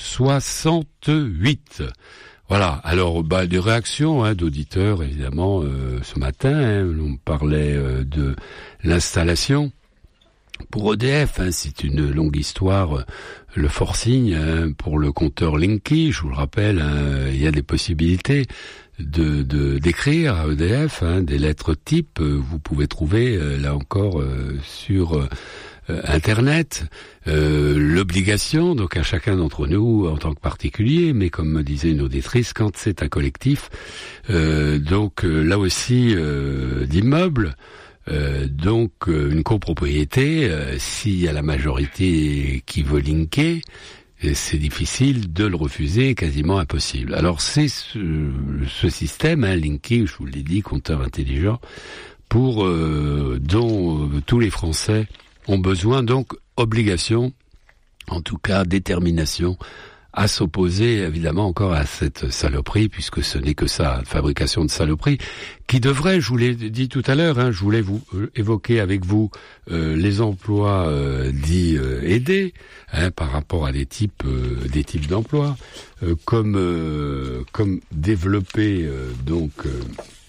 soixante-huit. Voilà, alors bah, des réactions hein, d'auditeurs, évidemment, euh, ce matin, hein, on parlait euh, de l'installation. Pour E D F, hein, c'est une longue histoire, le forcing, hein, pour le compteur Linky, je vous le rappelle, hein, il y a des possibilités de, de d'écrire à E D F, hein, des lettres type, vous pouvez trouver, euh, là encore, euh, sur euh, Internet, euh, l'obligation, donc à chacun d'entre nous, en tant que particulier, mais comme me disait une auditrice, quand c'est un collectif, euh, donc euh, là aussi, euh, d'immeubles, Euh, donc euh, une copropriété, euh, s'il y a la majorité qui veut linker, euh, c'est difficile de le refuser, quasiment impossible. Alors c'est ce, ce système, hein, linké, je vous l'ai dit, compteur intelligent, pour euh, dont euh, tous les Français ont besoin, donc obligation, en tout cas détermination, à s'opposer évidemment encore à cette saloperie, puisque ce n'est que ça, fabrication de saloperie, qui devrait, je vous l'ai dit tout à l'heure, hein, je voulais vous euh, évoquer avec vous euh, les emplois euh, dits euh, aidés, hein, par rapport à des types euh, des types d'emplois, euh, comme euh, comme développé euh, donc euh,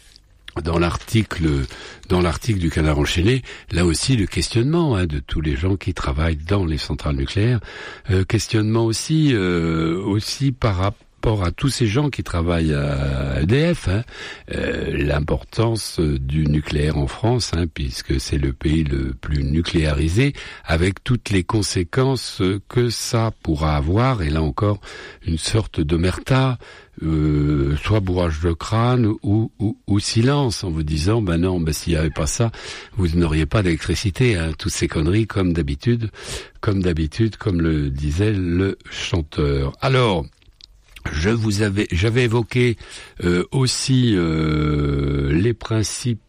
dans l'article dans l'article du Canard enchaîné, là aussi le questionnement hein, de tous les gens qui travaillent dans les centrales nucléaires, euh, questionnement aussi euh, aussi par rapport à tous ces gens qui travaillent à E D F, hein, euh, l'importance du nucléaire en France, hein, puisque c'est le pays le plus nucléarisé, avec toutes les conséquences que ça pourra avoir, et là encore une sorte d'omerta. Euh, soit bourrage de crâne ou, ou, ou silence en vous disant ben non, ben s'il n'y avait pas ça, vous n'auriez pas d'électricité, hein, toutes ces conneries comme d'habitude, comme d'habitude, comme le disait le chanteur. Alors, je vous avais, j'avais évoqué euh, aussi euh, les principes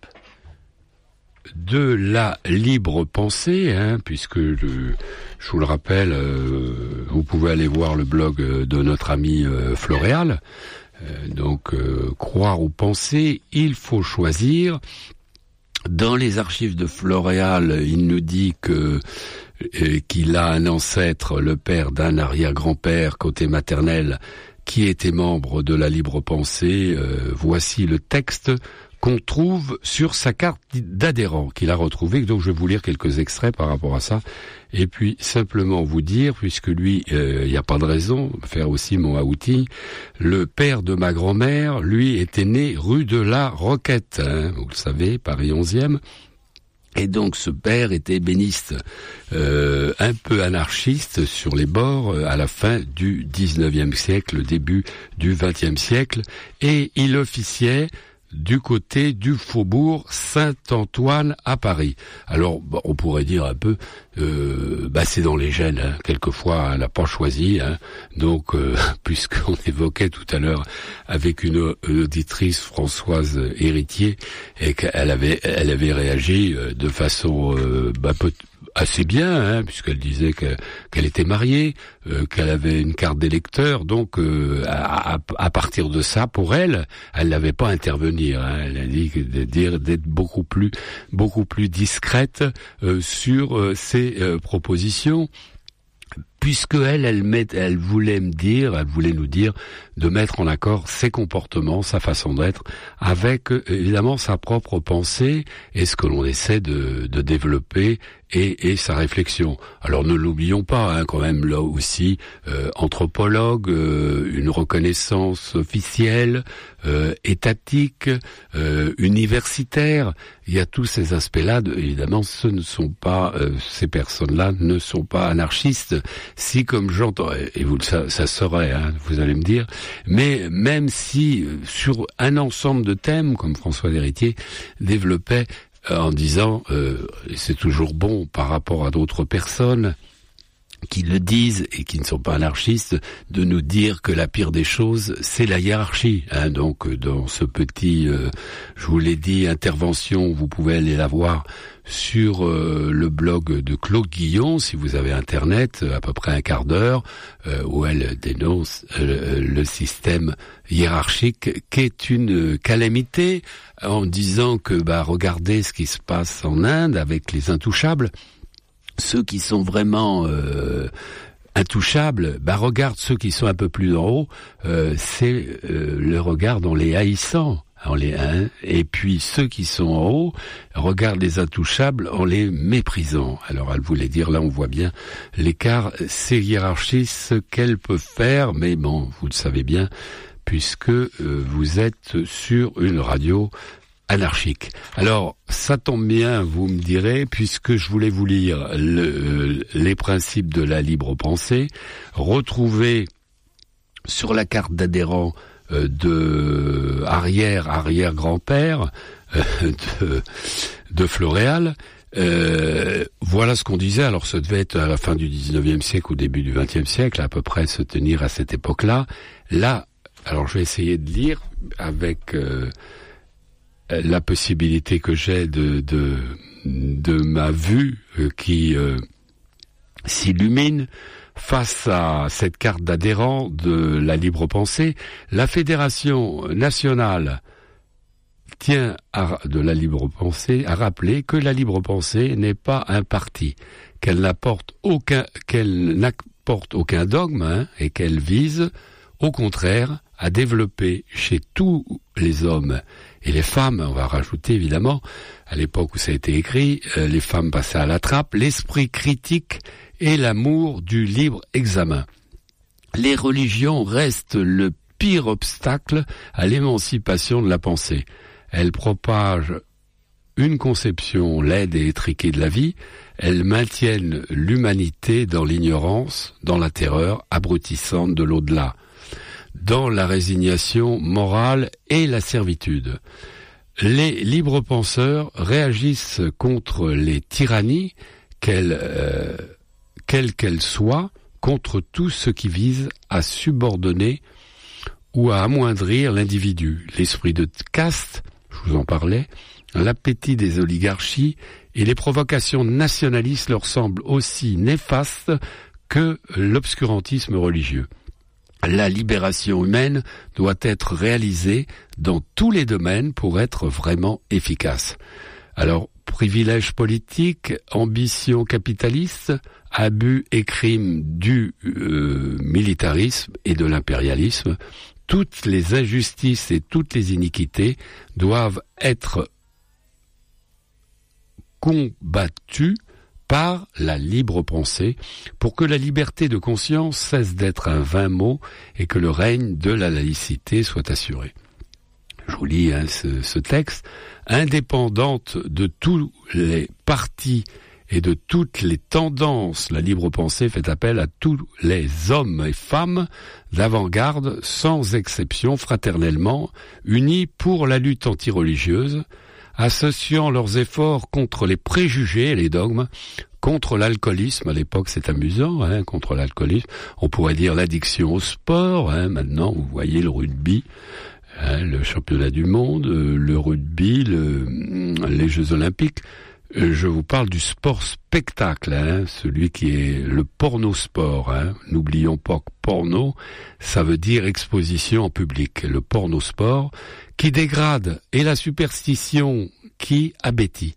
de la libre pensée, hein, puisque je, je vous le rappelle, euh, vous pouvez aller voir le blog de notre ami euh, Floréal. Euh, donc, euh, croire ou penser, il faut choisir. Dans les archives de Floréal, il nous dit que euh, qu'il a un ancêtre, le père d'un arrière-grand-père côté maternel, qui était membre de la libre pensée. Euh, voici le texte qu'on trouve sur sa carte d'adhérent qu'il a retrouvée. Donc je vais vous lire quelques extraits par rapport à ça. Et puis simplement vous dire, puisque lui, il euh, n'y a pas de raison, faire aussi mon outil, le père de ma grand-mère, lui, était né rue de la Roquette, hein, vous le savez, Paris onzième. Et donc ce père était ébéniste, euh, un peu anarchiste sur les bords euh, à la fin du dix-neuvième siècle, début du vingtième siècle, et il officiait du côté du faubourg Saint-Antoine à Paris. Alors, bah, on pourrait dire un peu, euh, bah c'est dans les gènes, hein. Quelquefois, elle n'a pas choisi, hein. Donc, euh, puisqu'on évoquait tout à l'heure avec une, une auditrice, Françoise Héritier, et qu'elle avait, elle avait réagi de façon, euh, bah, peut assez bien, hein, puisqu'elle disait que, qu'elle était mariée, euh, qu'elle avait une carte d'électeur, donc euh, à, à, à partir de ça, pour elle, elle n'avait pas à intervenir. Hein, elle a dit que de dire d'être beaucoup plus, beaucoup plus discrète euh, sur euh, ses euh, propositions. Puisque elle, elle, met, elle voulait me dire, elle voulait nous dire de mettre en accord ses comportements, sa façon d'être, avec évidemment sa propre pensée et ce que l'on essaie de, de développer et, et sa réflexion. Alors ne l'oublions pas, hein, quand même là aussi, euh, anthropologue, euh, une reconnaissance officielle, euh, étatique, euh, universitaire. Il y a tous ces aspects-là. De, évidemment, ce ne sont pas euh, ces personnes-là ne sont pas anarchistes. Si, comme j'entends, et vous ça, ça serait, hein, vous allez me dire, mais même si sur un ensemble de thèmes, comme François Héritier développait euh, en disant, euh, c'est toujours bon par rapport à d'autres personnes qui le disent et qui ne sont pas anarchistes, de nous dire que la pire des choses, c'est la hiérarchie. Hein, donc, dans ce petit, euh, je vous l'ai dit, intervention, vous pouvez aller la voir sur euh, le blog de Claude Guillon, si vous avez Internet, à peu près un quart d'heure, euh, où elle dénonce euh, le système hiérarchique, qui est une calamité, en disant que, bah, regardez ce qui se passe en Inde avec les intouchables. Ceux qui sont vraiment euh, intouchables, bah regarde ceux qui sont un peu plus en haut, euh, c'est euh, le regard en les haïssant, en les hein, et puis ceux qui sont en haut regardent les intouchables en les méprisant. Alors elle voulait dire, là on voit bien l'écart, ces hiérarchies, ce qu'elles peuvent faire, mais bon, vous le savez bien, puisque euh, vous êtes sur une radio anarchique. Alors, ça tombe bien, vous me direz, puisque je voulais vous lire le, les principes de la libre pensée, retrouver sur la carte d'adhérent euh, de arrière-arrière-grand-père euh, de, de Floréal. Euh, voilà ce qu'on disait. Alors, ça devait être à la fin du dix-neuvième siècle, au début du vingtième siècle, à peu près se tenir à cette époque-là. Là, alors je vais essayer de lire avec... Euh, la possibilité que j'ai de de de ma vue euh, qui euh, s'illumine face à cette carte d'adhérent de la libre pensée. La Fédération nationale tient à, de la libre pensée à rappeler que la libre pensée n'est pas un parti, qu'elle n'apporte aucun qu'elle n'apporte aucun dogme, hein, et qu'elle vise au contraire à développer chez tous les hommes et les femmes, on va rajouter évidemment, à l'époque où ça a été écrit, euh, les femmes passaient à la trappe, l'esprit critique et l'amour du libre examen. Les religions restent le pire obstacle à l'émancipation de la pensée. Elles propagent une conception laide et étriquée de la vie, elles maintiennent l'humanité dans l'ignorance, dans la terreur abrutissante de l'au-delà, dans la résignation morale et la servitude. Les libres penseurs réagissent contre les tyrannies, quelles euh, quelles qu'elles soient, contre tout ce qui vise à subordonner ou à amoindrir l'individu. L'esprit de caste, je vous en parlais, l'appétit des oligarchies et les provocations nationalistes leur semblent aussi néfastes que l'obscurantisme religieux. La libération humaine doit être réalisée dans tous les domaines pour être vraiment efficace. Alors, privilèges politiques, ambition capitaliste, abus et crimes du euh, militarisme et de l'impérialisme, toutes les injustices et toutes les iniquités doivent être combattues par la libre pensée, pour que la liberté de conscience cesse d'être un vain mot et que le règne de la laïcité soit assuré. Je vous lis hein, ce, ce texte. Indépendante de tous les partis et de toutes les tendances. La libre pensée fait appel à tous les hommes et femmes d'avant-garde, sans exception, fraternellement, unis pour la lutte anti-religieuse, associant leurs efforts contre les préjugés et les dogmes, contre l'alcoolisme. À l'époque, c'est amusant, hein, contre l'alcoolisme. On pourrait dire l'addiction au sport. Hein, maintenant, vous voyez le rugby, hein, le championnat du monde, le rugby, le, les Jeux Olympiques. Je vous parle du sport spectacle, hein, celui qui est le porno-sport. Hein. N'oublions pas que porno, ça veut dire exposition en public. Le porno-sport qui dégrade et la superstition qui abétit.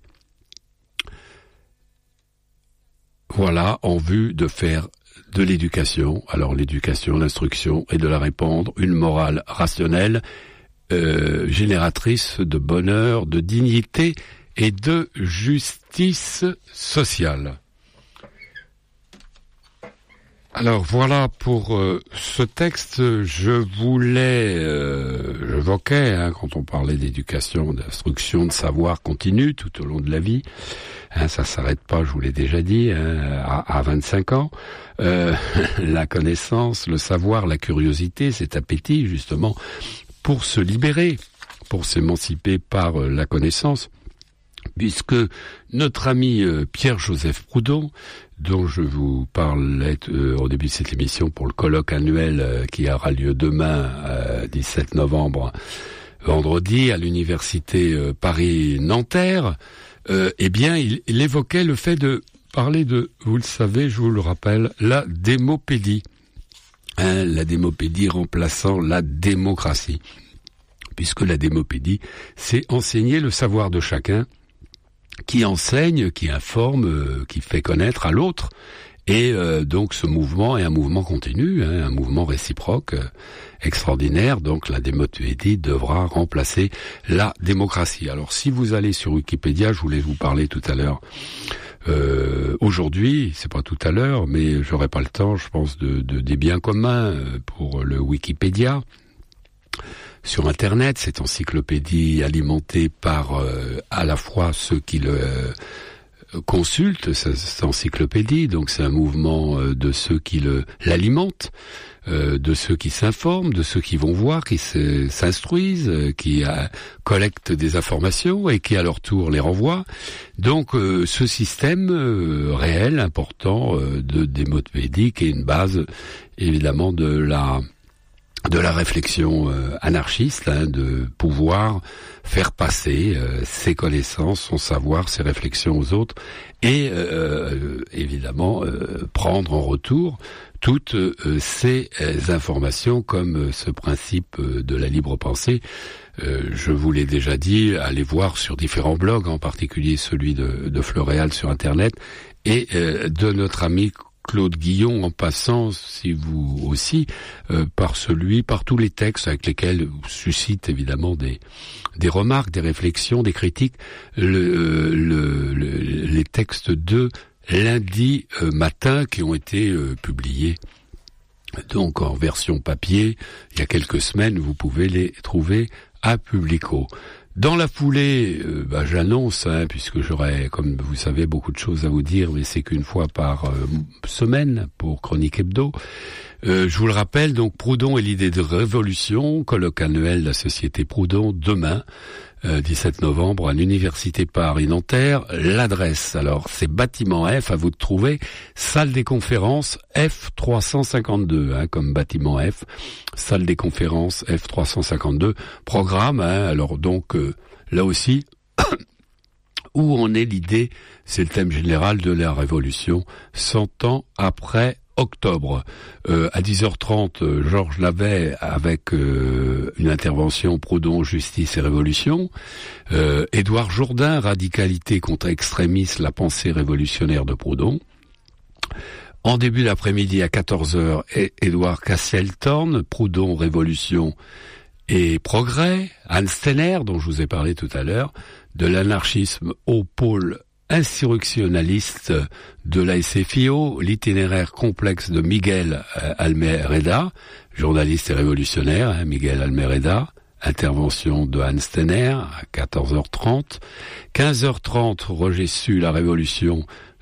Voilà, en vue de faire de l'éducation, alors l'éducation, l'instruction, et de la répandre, une morale rationnelle, euh, génératrice de bonheur, de dignité et de justice sociale. Alors voilà pour euh, ce texte. Je voulais, euh, j'évoquais, hein, quand on parlait d'éducation, d'instruction, de savoir continu tout au long de la vie, hein, ça s'arrête pas, je vous l'ai déjà dit, hein, à, à vingt-cinq ans, euh, la connaissance, le savoir, la curiosité, cet appétit justement pour se libérer, pour s'émanciper par euh, la connaissance. Puisque notre ami euh, Pierre-Joseph Proudhon, dont je vous parlais euh, au début de cette émission pour le colloque annuel euh, qui aura lieu demain, euh, dix-sept novembre, vendredi, à l'université euh, Paris-Nanterre, euh, eh bien, il, il évoquait le fait de parler de, vous le savez, je vous le rappelle, la démopédie. Hein, la démopédie remplaçant la démocratie. Puisque la démopédie, c'est enseigner le savoir de chacun, qui enseigne, qui informe, euh, qui fait connaître à l'autre. Et euh, donc ce mouvement est un mouvement continu, hein, un mouvement réciproque euh, extraordinaire. Donc la démopédie devra remplacer la démocratie. Alors si vous allez sur Wikipédia, je voulais vous parler tout à l'heure, euh, aujourd'hui, c'est pas tout à l'heure, mais j'aurai pas le temps, je pense, de, de des biens communs pour le Wikipédia. Sur Internet, cette encyclopédie alimentée par euh, à la fois ceux qui le euh, consultent, cette, cette encyclopédie, donc c'est un mouvement euh, de ceux qui le l'alimentent, euh, de ceux qui s'informent, de ceux qui vont voir, qui se, s'instruisent, euh, qui euh, collectent des informations et qui à leur tour les renvoient. Donc euh, ce système euh, réel, important euh, de démopédie qui est une base évidemment de la de la réflexion euh, anarchiste, hein, de pouvoir faire passer euh, ses connaissances, son savoir, ses réflexions aux autres, et euh, évidemment euh, prendre en retour toutes euh, ces euh, informations, comme euh, ce principe euh, de la libre pensée. Euh, je vous l'ai déjà dit, allez voir sur différents blogs, en particulier celui de, de Floréal sur Internet, et euh, de notre ami Claude Guillon, en passant, si vous aussi, euh, par celui, par tous les textes avec lesquels suscite évidemment des des remarques, des réflexions, des critiques, le, le, le, les textes de lundi euh, matin qui ont été euh, publiés donc en version papier il y a quelques semaines. Vous pouvez les trouver à Publico. Dans la foulée, euh, bah, j'annonce, hein, puisque j'aurai, comme vous savez, beaucoup de choses à vous dire, mais c'est qu'une fois par euh, semaine pour Chronique Hebdo. Euh, je vous le rappelle, donc Proudhon et l'idée de révolution, colloque annuel de la Société Proudhon, demain, euh, dix-sept novembre, à l'Université Paris-Nanterre. L'adresse, alors, c'est bâtiment F, à vous de trouver, salle des conférences F trois cent cinquante-deux, hein, comme bâtiment F, salle des conférences F trois cent cinquante-deux, programme, hein, alors donc, euh, là aussi, où en est l'idée, c'est le thème général de la Révolution, cent ans après octobre. Euh, à dix heures trente, euh, Georges Navet avec euh, une intervention Proudhon, justice et révolution. Euh, Édouard Jourdain, radicalité contre extrémisme, la pensée révolutionnaire de Proudhon. En début d'après-midi à quatorze heures, Édouard Casseltorn, Proudhon, révolution et progrès. Hans Steiner, dont je vous ai parlé tout à l'heure, de l'anarchisme au pôle insurrectionnaliste de la S F I O, l'itinéraire complexe de Miguel Almereda, journaliste et révolutionnaire, hein, Miguel Almereda, intervention de Hans Steiner à quatorze heures trente. quinze heures trente, Roger Su, la révolution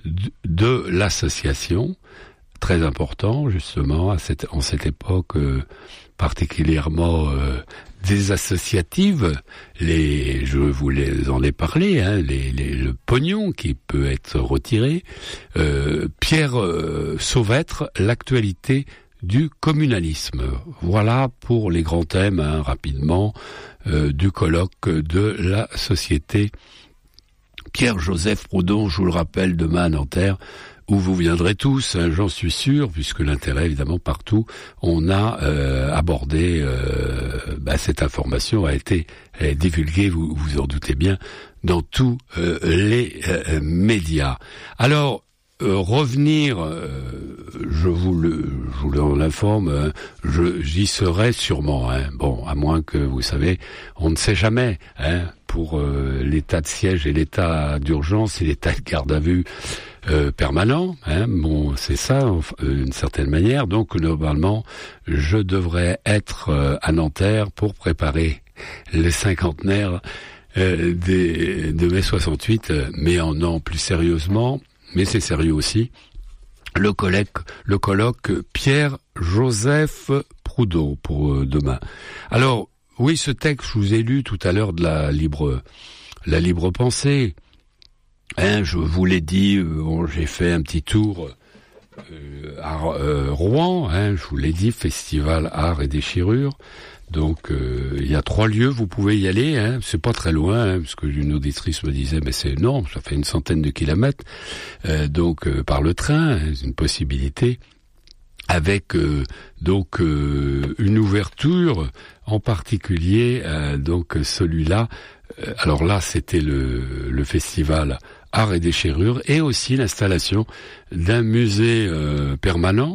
de, de l'association, très important justement à cette, en cette époque euh, particulièrement euh, désassociative. Les, je vous les, en ai parlé, hein, les, les, le pognon qui peut être retiré. Euh, Pierre euh, Sauvêtre, l'actualité du communalisme. Voilà pour les grands thèmes, hein, rapidement, euh, du colloque de la société Pierre-Joseph Proudhon, je vous le rappelle, demain à Nanterre, où vous viendrez tous, hein, j'en suis sûr, puisque l'intérêt, évidemment, partout, on a euh, abordé, euh, bah, cette information a été euh, divulguée, vous vous en doutez bien, dans tous euh, les euh, médias. Alors, Euh, revenir, euh, je vous le, je vous l'informe, hein, je, j'y serai sûrement. Hein. Bon, à moins que, vous savez, on ne sait jamais. Hein, pour euh, l'état de siège et l'état d'urgence et l'état de garde à vue euh, permanent. Hein, bon, c'est ça, d'une certaine manière. Donc, normalement, je devrais être euh, à Nanterre pour préparer les cinquantenaires euh, des, de mai soixante-huit, mais en non plus sérieusement. Mais c'est sérieux aussi, le colloque, le colloque Pierre-Joseph Proudhon pour euh, demain. Alors, oui, ce texte, je vous ai lu tout à l'heure de la libre, la libre pensée. Hein, je vous l'ai dit, euh, bon, j'ai fait un petit tour euh, à euh, Rouen, hein, je vous l'ai dit, Festival Art et Déchirure. Donc, euh, il y a trois lieux, vous pouvez y aller, hein, c'est pas très loin, hein, parce que une auditrice me disait, mais c'est non, ça fait une centaine de kilomètres, euh, donc euh, par le train, hein, c'est une possibilité, avec euh, donc euh, une ouverture, en particulier, euh, donc celui-là, euh, alors là, c'était le, le festival Art et Déchirure, et aussi l'installation d'un musée euh, permanent,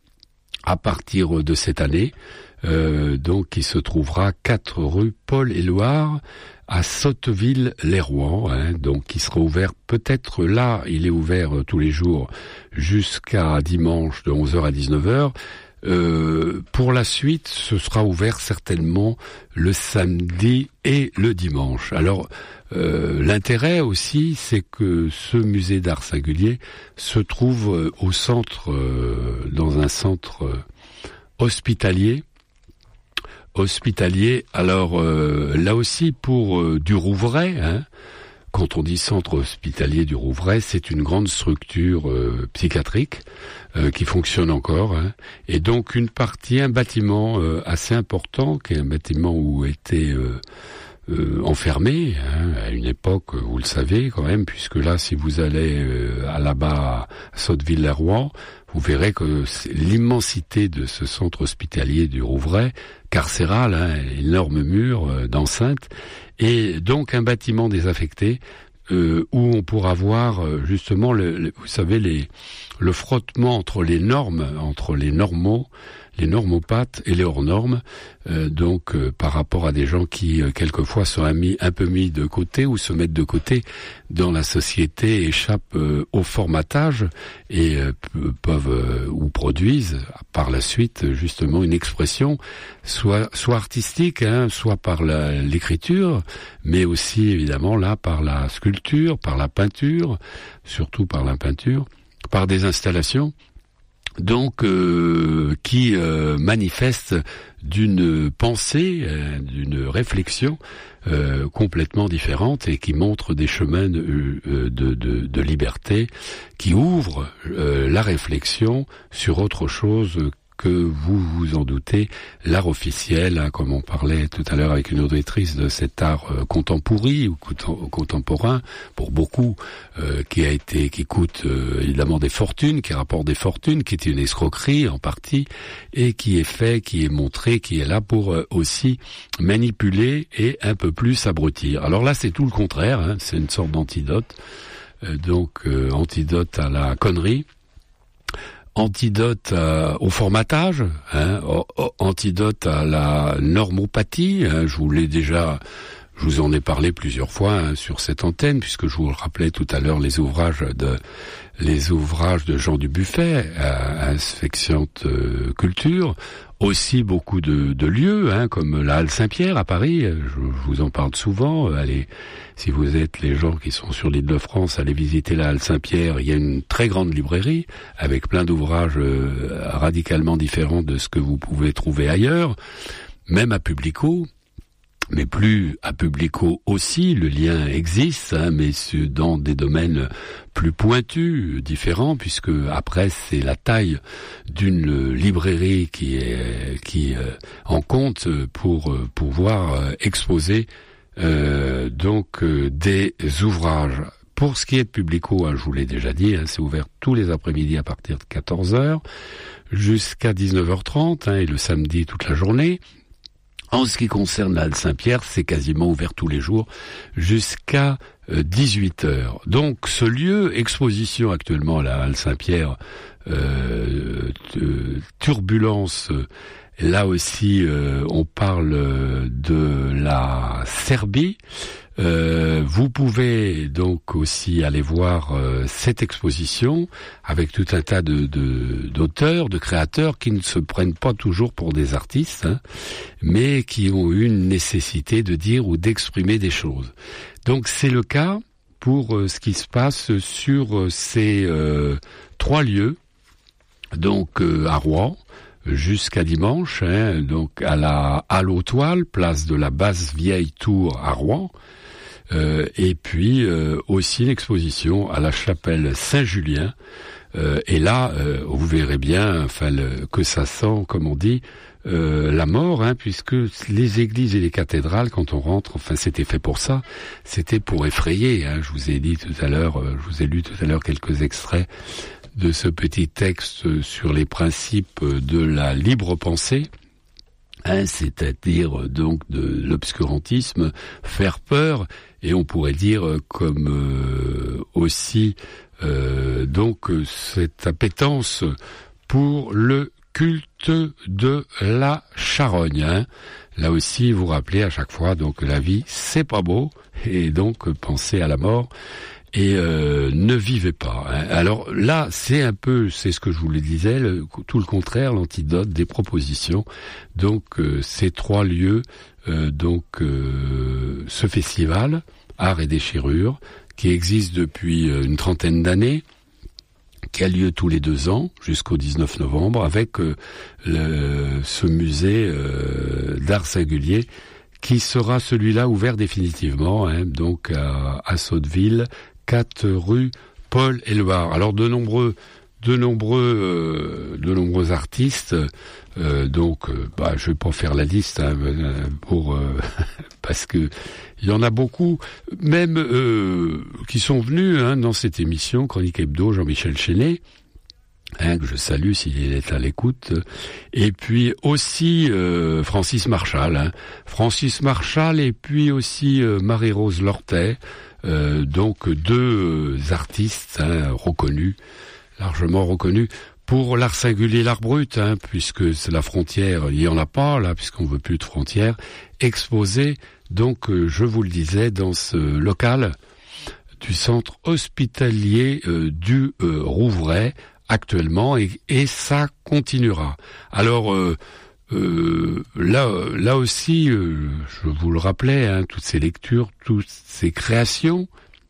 à partir de cette année, Euh, donc qui se trouvera quatre rue Paul-Éluard à Sotteville-les-Rouen, hein, donc qui sera ouvert peut-être là, il est ouvert euh, tous les jours jusqu'à dimanche de onze heures à dix-neuf heures. Euh, pour la suite, ce sera ouvert certainement le samedi et le dimanche. Alors, euh, l'intérêt aussi, c'est que ce musée d'art singulier se trouve euh, au centre, euh, dans un centre euh, hospitalier, hospitalier, alors euh, là aussi pour euh, du Rouvray, hein, quand on dit centre hospitalier du Rouvray, c'est une grande structure euh, psychiatrique euh, qui fonctionne encore, hein, et donc une partie, un bâtiment euh, assez important, qui est un bâtiment où était euh, euh, enfermé, hein, à une époque, vous le savez quand même, puisque là, si vous allez euh, à là-bas à Sotteville-les-Rouen, vous verrez que l'immensité de ce centre hospitalier du Rouvray, carcéral, hein, énorme mur euh, d'enceinte, et donc un bâtiment désaffecté euh, où on pourra voir euh, justement, le, le, vous savez, les, le frottement entre les normes, entre les normaux, les normopathes et les hors-normes, euh, donc euh, par rapport à des gens qui, euh, quelquefois, sont un, mis, un peu mis de côté ou se mettent de côté dans la société, échappent euh, au formatage et euh, peuvent euh, ou produisent par la suite justement une expression, soit, soit artistique, hein, soit par la, l'écriture, mais aussi évidemment là par la sculpture, par la peinture, surtout par la peinture, par des installations. Donc, euh, qui euh, manifeste d'une pensée, euh, d'une réflexion euh, complètement différente et qui montre des chemins de, de, de, de liberté, qui ouvrent euh, la réflexion sur autre chose que vous vous en doutez, l'art officiel, hein, comme on parlait tout à l'heure avec une auditrice de cet art euh, contemporain ou contemporain, pour beaucoup, euh, qui a été, qui coûte euh, évidemment des fortunes, qui rapporte des fortunes, qui est une escroquerie en partie, et qui est fait, qui est montré, qui est là pour euh, aussi manipuler et un peu plus abrutir. Alors là, c'est tout le contraire, hein, c'est une sorte d'antidote, euh, donc euh, antidote à la connerie. Antidote à, au formatage, hein, o, o, antidote à la normopathie, hein, je vous l'ai déjà Je vous en ai parlé plusieurs fois hein, sur cette antenne, puisque je vous le rappelais tout à l'heure, les ouvrages de les ouvrages de Jean Dubuffet à, à Asphyxiante euh, Culture, aussi beaucoup de, de lieux, hein, comme la Halle Saint-Pierre à Paris. Je, je vous en parle souvent. Allez, si vous êtes les gens qui sont sur l'île de France, allez visiter la Halle Saint-Pierre. Il y a une très grande librairie avec plein d'ouvrages euh, radicalement différents de ce que vous pouvez trouver ailleurs, même à Publico. Mais plus à Publico aussi, le lien existe, hein, mais dans des domaines plus pointus, différents, puisque après c'est la taille d'une librairie qui est qui euh, en compte pour euh, pouvoir euh, exposer euh, donc euh, des ouvrages. Pour ce qui est de Publico, hein, je vous l'ai déjà dit, hein, c'est ouvert tous les après-midi à partir de quatorze heures jusqu'à dix-neuf heures trente, hein, et le samedi toute la journée. En ce qui concerne la Halle Saint-Pierre, c'est quasiment ouvert tous les jours jusqu'à dix-huit heures. Donc ce lieu, exposition actuellement à la Halle Saint-Pierre, euh, turbulence, là aussi euh, on parle de la Serbie. Euh, vous pouvez donc aussi aller voir euh, cette exposition avec tout un tas de, de d'auteurs, de créateurs qui ne se prennent pas toujours pour des artistes, hein, mais qui ont une nécessité de dire ou d'exprimer des choses. Donc c'est le cas pour euh, ce qui se passe sur euh, ces euh, trois lieux, donc euh, à Rouen, jusqu'à dimanche, hein, donc à la Halle aux Toiles, place de la Basse Vieille Tour à Rouen. Euh, et puis euh, aussi une exposition à la chapelle Saint-Julien. Euh, et là, euh, vous verrez bien, enfin, le, que ça sent, comme on dit, euh, la mort, hein, puisque les églises et les cathédrales, quand on rentre, enfin, c'était fait pour ça. C'était pour effrayer. Hein, je vous ai dit tout à l'heure, euh, je vous ai lu tout à l'heure quelques extraits de ce petit texte sur les principes de la libre pensée. Hein, c'est-à-dire donc de l'obscurantisme, faire peur, et on pourrait dire comme euh, aussi euh, donc cette appétence pour le culte de la charogne. Hein. Là aussi, vous rappelez à chaque fois donc la vie c'est pas beau, et donc pensez à la mort. Et euh, ne vivez pas. Hein. Alors là, c'est un peu, c'est ce que je vous le disais, le, tout le contraire, l'antidote des propositions. Donc euh, ces trois lieux, euh, donc euh, ce festival Art et Déchirure, qui existe depuis euh, une trentaine d'années, qui a lieu tous les deux ans jusqu'au dix-neuf novembre, avec euh, le, ce musée euh, d'art singulier, qui sera celui-là ouvert définitivement, hein, donc à, à Sotteville, quatre rue Paul-Éluard. Alors de nombreux, de nombreux, euh, de nombreux artistes. Euh, donc, euh, bah, je vais pas faire la liste hein, pour euh, parce que il y en a beaucoup, même euh, qui sont venus hein, dans cette émission Chronique Hebdo. Jean-Michel Chenet, hein, que je salue s'il est à l'écoute, et puis aussi euh, Francis Marchal, hein, Francis Marchal, et puis aussi euh, Marie-Rose Lortet. Euh, donc deux artistes hein, reconnus, largement reconnus pour l'art singulier, l'art brut, hein, puisque c'est la frontière, il y en a pas là, puisqu'on veut plus de frontières, exposés. Donc, euh, je vous le disais, dans ce local du centre hospitalier euh, du euh, Rouvray actuellement, et, et ça continuera. Alors. Euh, Euh, là, là aussi, euh, je vous le rappelais, hein, toutes ces lectures, toutes ces créations,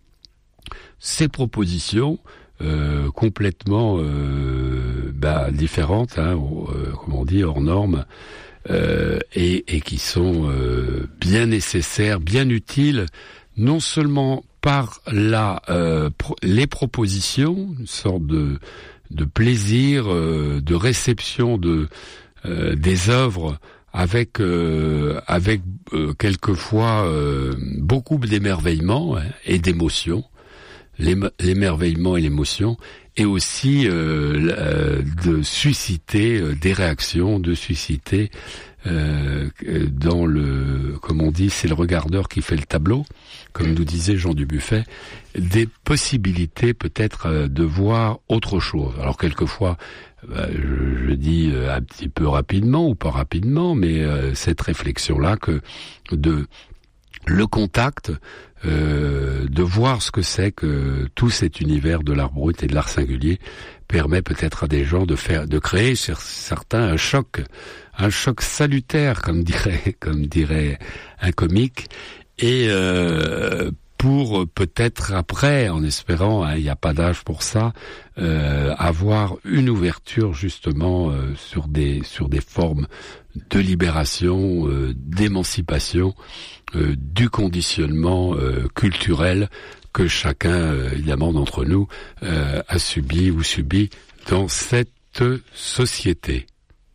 ces propositions euh, complètement euh, bah, différentes, hein, euh, comme on dit, hors normes, euh, et, et qui sont euh, bien nécessaires, bien utiles, non seulement par la, euh, pro- les propositions, une sorte de, de plaisir, euh, de réception de Euh, des œuvres avec euh, avec euh, quelquefois euh, beaucoup d'émerveillement hein, et d'émotion, L'ém- l'émerveillement et l'émotion, et aussi euh, euh, de susciter euh, des réactions, de susciter euh, dans le, comme on dit, c'est le regardeur qui fait le tableau, comme nous disait Jean Dubuffet, des possibilités peut-être euh, de voir autre chose. Alors quelquefois, bah, je, je dis euh, un petit peu rapidement ou pas rapidement, mais euh, cette réflexion-là que de le contact, euh, de voir ce que c'est que tout cet univers de l'art brut et de l'art singulier permet peut-être à des gens de faire, de créer sur certains un choc, un choc salutaire, comme dirait, comme dirait un comique, et euh, pour peut-être après, en espérant, il hein, n'y a pas d'âge pour ça, euh, avoir une ouverture justement euh, sur des sur des formes de libération, euh, d'émancipation, euh, du conditionnement euh, culturel que chacun, euh, évidemment, d'entre nous euh, a subi ou subit dans cette société.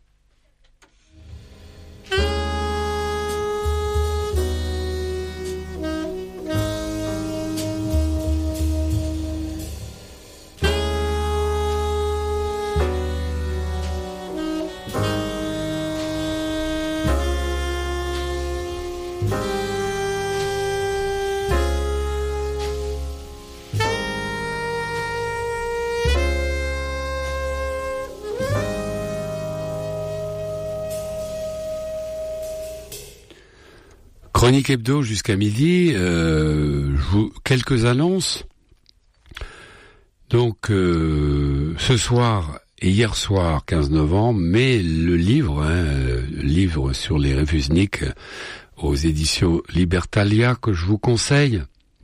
Chronique Hebdo jusqu'à midi, euh, je vous, quelques annonces. Donc euh, ce soir et hier soir, quinze novembre, mais le livre, hein, le livre sur les Réfusniks aux éditions Libertalia que je vous conseille.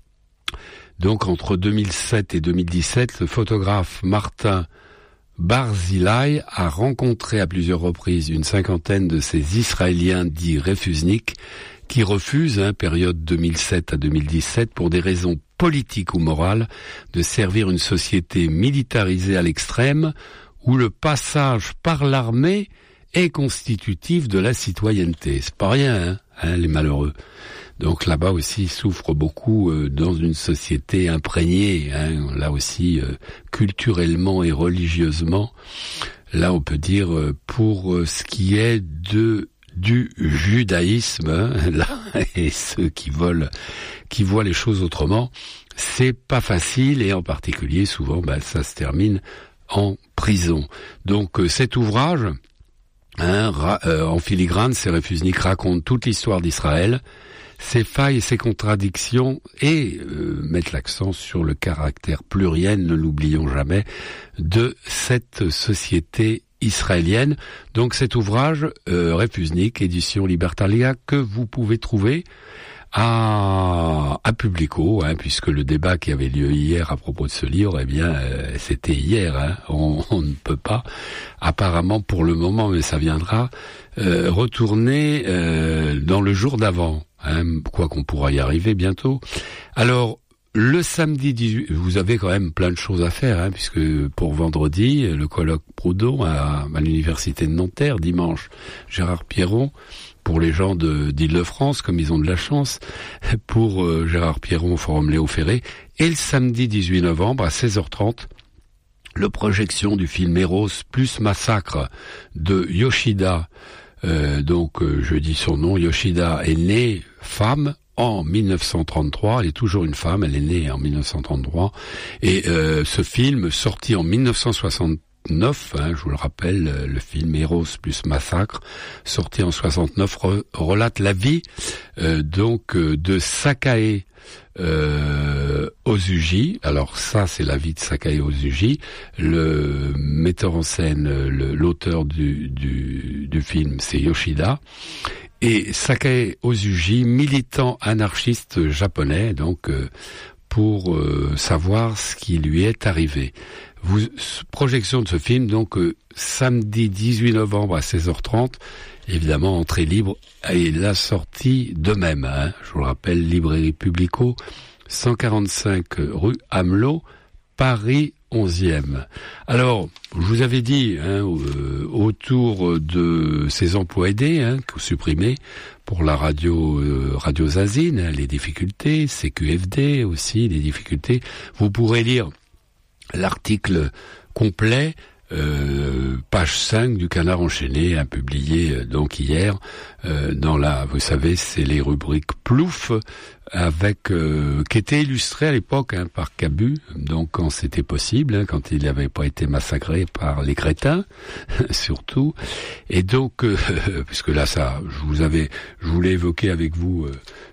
Donc entre deux mille sept et deux mille dix-sept, le photographe Martin Barzilai a rencontré à plusieurs reprises une cinquantaine de ces Israéliens dits Réfusniks qui refusent, hein, période deux mille sept à deux mille dix-sept, pour des raisons politiques ou morales, de servir une société militarisée à l'extrême, où le passage par l'armée est constitutif de la citoyenneté. C'est pas rien, hein, hein, les malheureux. Donc là-bas aussi, ils souffrent beaucoup euh, dans une société imprégnée, hein, là aussi, euh, culturellement et religieusement. Là, on peut dire, euh, pour euh, ce qui est de du judaïsme, hein, là, et ceux qui veulent, qui voient les choses autrement, c'est pas facile, et en particulier, souvent, bah, ça se termine en prison. Donc, euh, cet ouvrage, hein, ra, euh, en filigrane, ces Réfusniks racontent toute l'histoire d'Israël, ses failles et ses contradictions, et euh, mettent l'accent sur le caractère pluriel, ne l'oublions jamais, de cette société israélienne. Donc cet ouvrage, euh, Réfusniks, édition Libertalia, que vous pouvez trouver à, à Publico, hein, puisque le débat qui avait lieu hier à propos de ce livre, eh bien, euh, c'était hier, hein, on, on ne peut pas, apparemment pour le moment, mais ça viendra, euh, retourner euh, dans le jour d'avant, hein, quoi qu'on pourra y arriver bientôt. Alors, le samedi dix-huit, vous avez quand même plein de choses à faire, hein, puisque pour vendredi, le colloque Proudhon à, à l'université de Nanterre, dimanche, Gérard Pierron, pour les gens de, d'Île-de-France, comme ils ont de la chance, pour euh, Gérard Pierron au Forum Léo Ferré, et le samedi dix-huit novembre à seize heures trente, le projection du film Eros plus Massacre de Yoshida. Euh, donc, euh, je dis son nom, Yoshida est née femme, en mille neuf cent trente-trois, elle est toujours une femme, elle est née en mille neuf cent trente-trois, et euh, ce film, sorti en mille neuf cent soixante-neuf, hein, je vous le rappelle, le film Eros plus Massacre, sorti en soixante-neuf, re, relate la vie euh, donc euh, de Sakae euh, Ozuji. Alors ça, c'est la vie de Sakae Ozuji, le metteur en scène, le, l'auteur du, du, du film, c'est Yoshida. Et Sakae Ozuji, militant anarchiste japonais, donc euh, pour euh, savoir ce qui lui est arrivé. Vous, projection de ce film, donc euh, samedi dix-huit novembre à seize heures trente, évidemment entrée libre, et la sortie de même, hein, je vous le rappelle, librairie Publico, cent quarante-cinq rue Amelot, Paris onzième. Alors, je vous avais dit, hein, euh, autour de ces emplois aidés, hein, supprimés pour la radio, euh, radio Zazine, hein, les difficultés, C Q F D aussi, les difficultés. Vous pourrez lire l'article complet, euh, page cinq du Canard enchaîné, hein, publié euh, donc hier, euh, dans la, vous savez, c'est les rubriques Plouf, avec euh, qui était illustré à l'époque, hein, par Cabu, donc quand c'était possible, hein, quand il n'avait pas été massacré par les crétins surtout, et donc euh, puisque là ça, je vous avais, je voulais évoquer avec vous euh,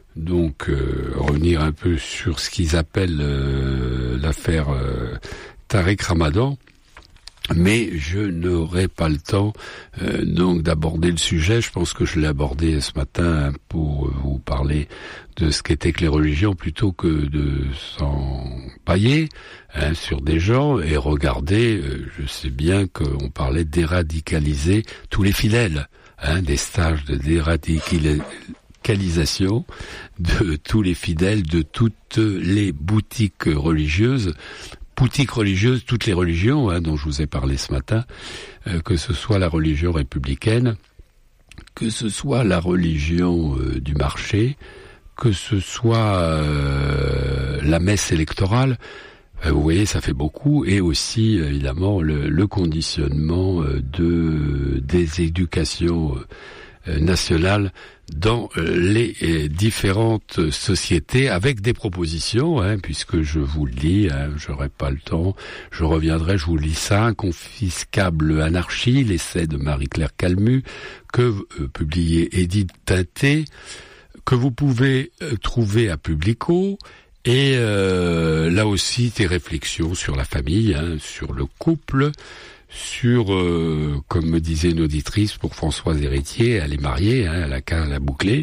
donc euh, revenir un peu sur ce qu'ils appellent euh, l'affaire euh, Tariq Ramadan. Mais je n'aurai pas le temps euh, donc d'aborder le sujet. Je pense que je l'ai abordé ce matin pour vous parler de ce qu'étaient que les religions plutôt que de s'empailler hein, sur des gens et regarder. Euh, je sais bien qu'on parlait d'éradicaliser tous les fidèles, hein, des stages de déradicalisation de tous les fidèles de toutes les boutiques religieuses. Boutiques religieuses, toutes les religions hein, dont je vous ai parlé ce matin, euh, que ce soit la religion républicaine, que ce soit la religion euh, du marché, que ce soit euh, la messe électorale, euh, vous voyez, ça fait beaucoup, et aussi évidemment le, le conditionnement euh, de des éducations euh, nationales dans les euh, différentes sociétés avec des propositions, hein, puisque je vous le dis, hein, j'aurai pas le temps, je reviendrai, je vous lis ça, Inconfiscable anarchie, l'essai de Marie-Claire Calmu, que euh, publié Édith Tinté, que vous pouvez euh, trouver à Publico, et euh, là aussi des réflexions sur la famille, hein, sur le couple, sur, euh, comme me disait une auditrice, pour Françoise Héritier, elle est mariée, hein, elle a qu'à la boucler.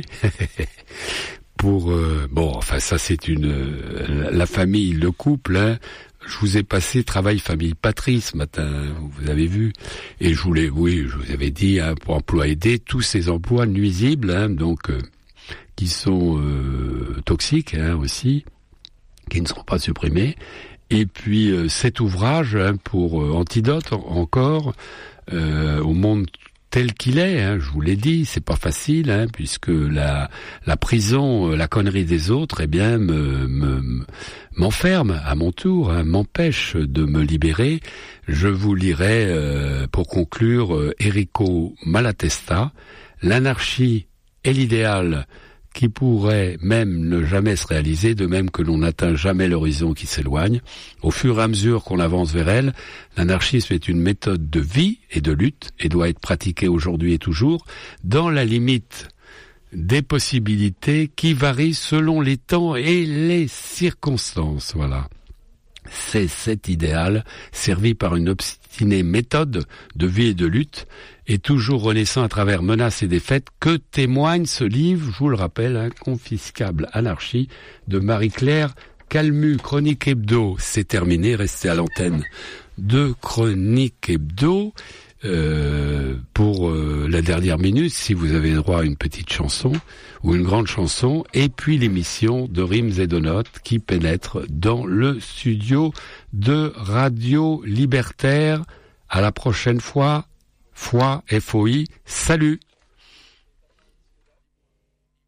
pour euh, bon, enfin ça c'est une euh, la famille, le couple. Hein, je vous ai passé travail famille patrie ce matin, vous avez vu, et je voulais, oui, je vous avais dit hein, pour emploi aidé, tous ces emplois nuisibles, hein, donc euh, qui sont euh, toxiques hein, aussi, qui ne seront pas supprimés. Et puis euh, cet ouvrage hein, pour euh, Antidote encore euh, au monde tel qu'il est, hein, je vous l'ai dit, c'est pas facile hein, puisque la la prison, la connerie des autres, eh bien me, me m'enferme à mon tour, hein, m'empêche de me libérer. Je vous lirai euh, pour conclure euh, Enrico Malatesta, l'anarchie est l'idéal qui pourrait même ne jamais se réaliser, de même que l'on n'atteint jamais l'horizon qui s'éloigne. Au fur et à mesure qu'on avance vers elle, l'anarchisme est une méthode de vie et de lutte, et doit être pratiquée aujourd'hui et toujours, dans la limite des possibilités qui varient selon les temps et les circonstances. Voilà. C'est cet idéal, servi par une obstinée méthode de vie et de lutte, et toujours renaissant à travers menaces et défaites, que témoigne ce livre, je vous le rappelle, Inconfiscable anarchie, de Marie-Claire Calmu. Chronique Hebdo, c'est terminé, restez à l'antenne de Chronique Hebdo. Euh, pour euh, la dernière minute, si vous avez droit à une petite chanson ou une grande chanson, et puis l'émission de Rimes et de Notes qui pénètre dans le studio de Radio Libertaire. À la prochaine fois, foi, F O I, salut.